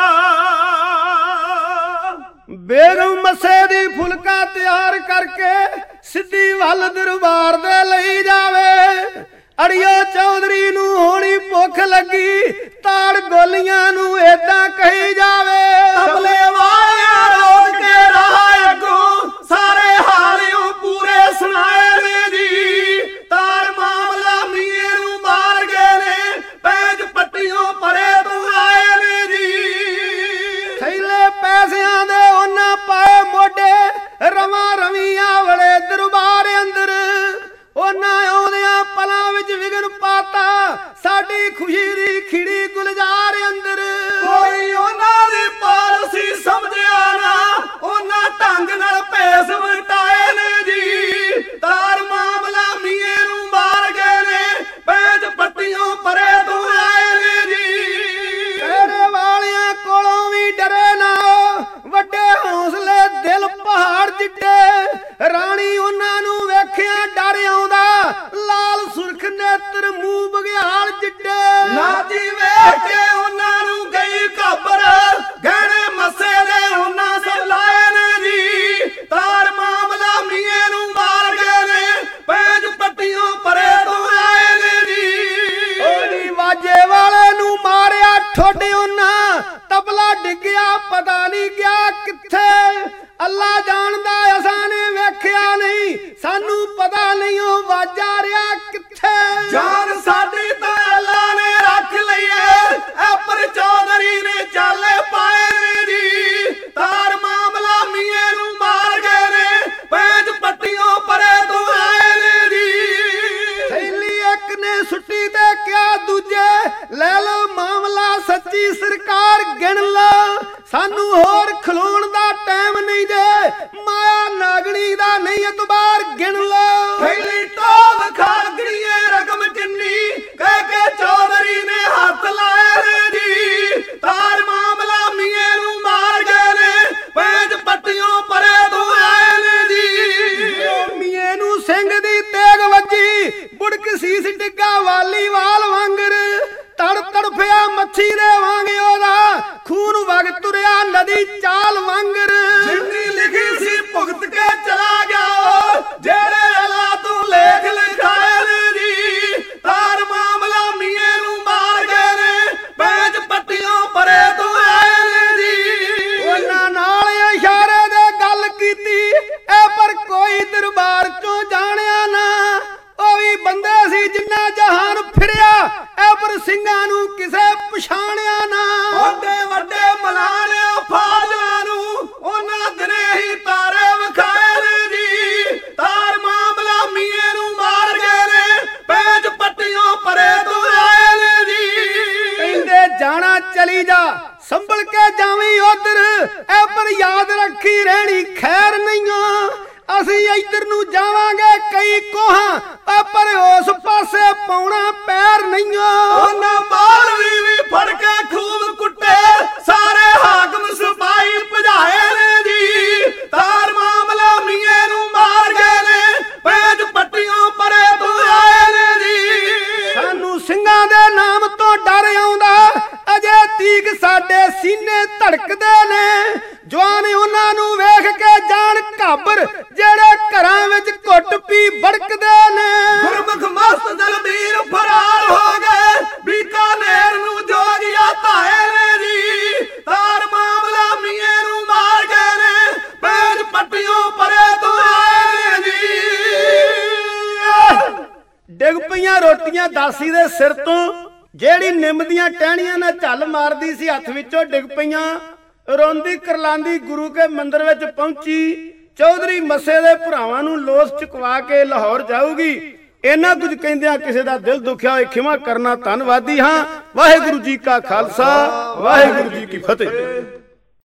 ਬੇਗਮ ਮੱਸੇ ਦੀ ਫੁਲਕਾ ਤਿਆਰ ਕਰਕੇ ਸਿੱਧੀ ਵੱਲ ਦਰਬਾਰ ਦੇ ਲਈ ਜਾਵੇ ਅੜਿਓ ਚੌਧਰੀ ਨੂੰ ਹੋਣੀ ਭੁੱਖ ਲੱਗੀ ਤਾੜ ਗੋਲੀਆਂ ਨੂੰ ਏਦਾਂ ਕਹੀ ਜਾਵੇ ਤਬਲੇ ਵਾਲਿਆਂ ਰੋਜ਼ ਕੇ ਰਾਹ ਅੱਗੋਂ ਸਾਰੇ ਹਾਲਿਓ ਪੂਰੇ ਸੁਣਾਏ ਨੇ ਜੀ ਤਾਰ ਮਾਮਲਾ ਮੀਏ ਨੂੰ ਮਾਰ ਗਏ ਨੇ ਪੈਜ ਪੱਟੀਆਂ ਪਰੇ ਤੋਂ ਆਏ ਨੇ ਜੀ ਥੈਲੇ ਪੈਸਿਆਂ ਦੇ ਉਹਨਾਂ ਪਾਏ ਮੋਢੇ ਰਵਾਂ ਰਵੀਆਂ ਵੜੇ ਦਰਬਾਰ ਅੰਦਰ ਉਹਨਾਂ ਆਉਂਦਿਆਂ ਪਲਾਂ ਵਿੱਚ ਵਿਗਨ ਪਾਤਾ ਸਾਡੀ ਖੁਸ਼ੀ ਦੀ ਖਿੜੀ ਗੁਲਜ਼ਾਰ ਅੰਦਰ ਕੋਈ ਉਹਨਾਂ ਦੀ ਪਾਲਸੀ ਸਮਝਿਆ ਨਾ ਉਹਨਾਂ ਢੰਗ ਨਾਲ ਭੇਸ ਵਟਾਏ ਨੇ ਜੀ ਤਾਰ ਮਾਮਲਾ ਮੀਏ ਨੂੰ ਮਾਰ ਗਏ ਨੇ ਪੈਜ ਪੱਟੀਆਂ ਪਰੇ ਤੋਂ ਆਏ ਨੇ ਜੀ ਤੇਰੇ ਵਾਲਿਆਂ ਕੋਲੋਂ ਵੀ ਡਰੇ ਨਾ ਵੱਡੇ ਹੌਸਲੇ ਦਿਲ ਪਹਾੜ ਜਿੱਡੇ ਰਾਣੀ ਉਹਨਾਂ ਨੂੰ ਵੇਖਿਆ ਡਰ ਆਉਂਦਾ ਲਾਲ ਸੁਰਖ ਨੇਤਰ ਮੂੰਹ ਬਗਿਆਲ ਜਿੱਡੇ ਨਾਜੀ ਵੇਖ ਕੇ ਉਹਨਾਂ ਨੂੰ ਗਈ ਖਬਰ ਗਹਿਣੇ ਮੱਸੇ ਦੇ ਉਹਨਾਂ ਸਭ ਲਾਏ ਨੇ ਜੀ ਤਾਰ ਮਾਮਲਾ ਮੀਏ ਨੂੰ ਮਾਰ ਗਏ ਨੇ ਪੈਜ ਪੱਟੀਆਂ ਪਰੇ ਤੋਂ ਆਏ ਨੇ ਜੀ ਉਹਦੀ ਵਾਜੇ ਵਾਲੇ ਨੂੰ ਮਾਰਿਆ ਠੋਡ ਉਹਨਾਂ ਤਬਲਾ ਡਿੱਗਿਆ ਪਤਾ ਨਹੀਂ ਗਿਆ ਕਿੱਥੇ ਅੱਲਾ ਜਾਣਦਾ ਅਸਾਂ ਨੇ ਵੇਖਿਆ ਨਹੀਂ ਸਾਨੂੰ ਪਤਾ ਨਹੀਂ ਉਹ ਵਾਜਾ ਰਿਹਾ ਕਿੱਥੇ ਜਾਨ ਸਾਡੀ ਤਾਂ ਅੱਲਾ ਨੇ ਰੱਖ ਲਈਏ ਐ ਪਰ ਚੌਧਰੀ ਨੇ ਚਾਲੇ ਪਾਏ ਨੇ ਜੀ ਤਾਰ ਮਾਮਲਾ ਮੀਏ ਨੂੰ ਮਾਰ ਗਏ ਨੇ ਪੈਜ ਪੱਟੀਆਂ ਪਰੇ ਤੋਂ ਆਏ ਨੇ ਜੀ ਥੈਲੀ ਇੱਕ ਨੇ ਸੁੱਟੀ ਤੇ ਕਿਹਾ ਦੂਜੇ ਲੈ ਲਓ ਮਾਮਲਾ ਸੱਚੀ ਸਰਕਾਰ ਗਿਣ ਲਾ ਸਾਨੂੰ ਹੋਰ ਖਲੋਣ ਦਾ ਟਾਈਮ ਨਹੀਂ ਜੇ ਮਾਇਆ ਨਾਗਣੀ ਦਾ ਨਹੀਂ ਇਤਬਾਰ ਗਿਣ ਲਓ ਥੈਲੀ ਟੋਬ ਖਾਗੜੀਏ ਰਕਮ ਕਿੰਨੀ ਕਹਿ ਕੇ ਚੌਧਰੀ ਨੇ ਹੱਥ ਲਾਏ ਨੇ ਜੀ ਤਾਰ ਮਾਮਲਾ ਮੀਏ ਨੂੰ ਮਾਰ ਗਏ ਨੇ ਪੈਜ ਪੱਟੀਆਂ ਪਰੇ ਤੋਂ ਆਏ ਨੇ ਜੀ ਮੀਏ ਨੂੰ ਸਿੰਘ ਦੀ ਤੇਗ ਵੱਜੀ ਬੁੜਕ ਸੀਸ ਡਿੱਗਾ ਵਾਲੀਵਾਲ ਵਾਂਗਰ ਤੜ ਤੜਫਿਆ ਮੱਛੀ ਦੇ ਵਾਂਗ ਉਹਦਾ ਖੂਨ ਵਗ ਤੁਰਿਆ ਨਦੀ ਚਾਲ ਵਾਂਗਰ ਜਿੰਨੀ ਲਿਖੀ ਸੀ ਭੁਗਤ ਕੇ ਚਲਾ ਗਿਆ ਜਿਹੜੇ ਅਲਾ ਤੂੰ ਲੇਖ ਲਿਖਾਏ ਨੇ ਜੀ ਤਾਰ ਮਾਮਲਾ ਮੀਏ ਨੂੰ ਮਾਰ ਗਏ ਨੇ ਪੈਜ ਪੱਟੀਆਂ ਪਰੇ ਤੋਂ ਆਏ ਨੇ ਜੀ ਉਹਨਾਂ ਨਾਲ ਇਸ਼ਾਰੇ ਦੇ ਗੱਲ ਕੀਤੀ ਐ ਪਰ ਕੋਈ ਦਰਬਾਰ ਚੋਂ ਜਾਣਿਆ ਨਾ ਉਹ ਵੀ ਬੰਦੇ ਸੀ ਜਿੰਨਾ ਜਹਾਨ ਫਿਰਿਆ ਐ ਪਰ ਸਿੰਘਾਂ ਨੂੰ ਕਿਸੇ ਪਛਾਣਿਆ ਨਾ ਚਲੀ ਜਾ ਸੰਭਲ ਕੇ ਜਾਵੀਂ ਉਧਰ ਐ ਪਰ ਯਾਦ ਰੱਖੀ ਰਹਿਣੀ ਖੈਰ ਨਹੀਂਓ ਅਸੀਂ ਇੱਧਰ ਨੂੰ ਜਾਵਾਂਗੇ ਕਈ ਕੋਹਾਂ ਪਰ ਉਸ ਪਾਸੇ ਪਾਉਣਾ ਪੈਰ ਨਹੀਂਓ ਉਹਨਾਂ ਮਾਲਵੀ ਵੀ ਫੜ ਕੇ ਖੂਬ ਕੁੱਟੇ ਸਾਰੇ ਹਾਕਮ ਸਿਪਾਹੀ ਭਜਾਏ ਨੇ ਜੀ ਤਾਰ ਮਾਮਲਾ ਮੀਏ ਨੂੰ ਮਾਰ ਗਏ ਨੇ ਪੈਜ ਪੱਟੀਆਂ ਪਰੇ ਤੋਂ ਆਏ ਨੇ ਜੀ ਸਾਨੂੰ ਸਿੰਘਾਂ ਦੇ ਨਾਮ ਤੋਂ ਡਰ ਆਉਂਦਾ ਅਜੇ ਤੀਕ ਸਾਡੇ ਸੀਨੇ ਧੜਕਦੇ ਨੇ ਜਵਾਨ ਉਹਨਾਂ ਨੂੰ ਵੇਖ ਕੇ ਜਾਣ ਘਾਬਰ ਜਿਹੜੇ ਘਰਾਂ ਵਿੱਚ ਘੁੱਟ ਪੀ ਵੜਕਦੇ ਨੇ ਗੁਰਮੁਖ ਮਸਤ ਦਲਬੀਰ ਫਰਾਰ ਹੋ ਗਏ ਬੀਕਾਨੇਰ ਨੂੰ ਜੋਗੀਆ ਧਾਏ ਨੇ ਜੀ ਤਾਰ ਮਾਮਲਾ ਮੀਏ ਨੂੰ ਮਾਰ ਗਏ ਨੇ ਪੈਜ ਪੱਟੀਆਂ ਪਰੇ ਤੋਂ ਆਏ ਨੇ ਜੀ ਡਿੱਗ ਪਈਆਂ ਰੋਟੀਆਂ ਦਾਸੀ ਦੇ ਸਿਰ ਤੋਂ ਜਿਹੜੀ ਨਿੰਮ ਦੀਆਂ ਟਹਿਣੀਆਂ ਨਾਲ ਝੱਲ ਮਾਰਦੀ ਸੀ ਹੱਥ ਵਿੱਚੋਂ ਡਿੱਗ ਪਈਆਂ ਰੋਂਦੀ ਕਰਲਾਂਦੀ ਗੁਰੂ ਕੇ ਮੰਦਿਰ ਵਿੱਚ ਪਹੁੰਚੀ ਚੌਧਰੀ ਮੱਸੇ ਦੇ ਭਰਾਵਾਂ ਨੂੰ ਲੋਸ ਚੁਕਵਾ ਕੇ ਲਾਹੌਰ ਜਾਊਗੀ ਇਹਨਾਂ ਕੁਝ ਕਹਿੰਦਿਆਂ ਕਿਸੇ ਦਾ ਦਿਲ ਦੁਖਿਆ ਹੋਏ ਖਿਮਾ ਕਰਨਾ ਧੰਨਵਾਦੀ ਹਾਂ ਵਾਹਿਗੁਰੂ ਜੀ ਕਾ ਖਾਲਸਾ ਵਾਹਿਗੁਰੂ ਜੀ ਕੀ ਫਤਿਹ।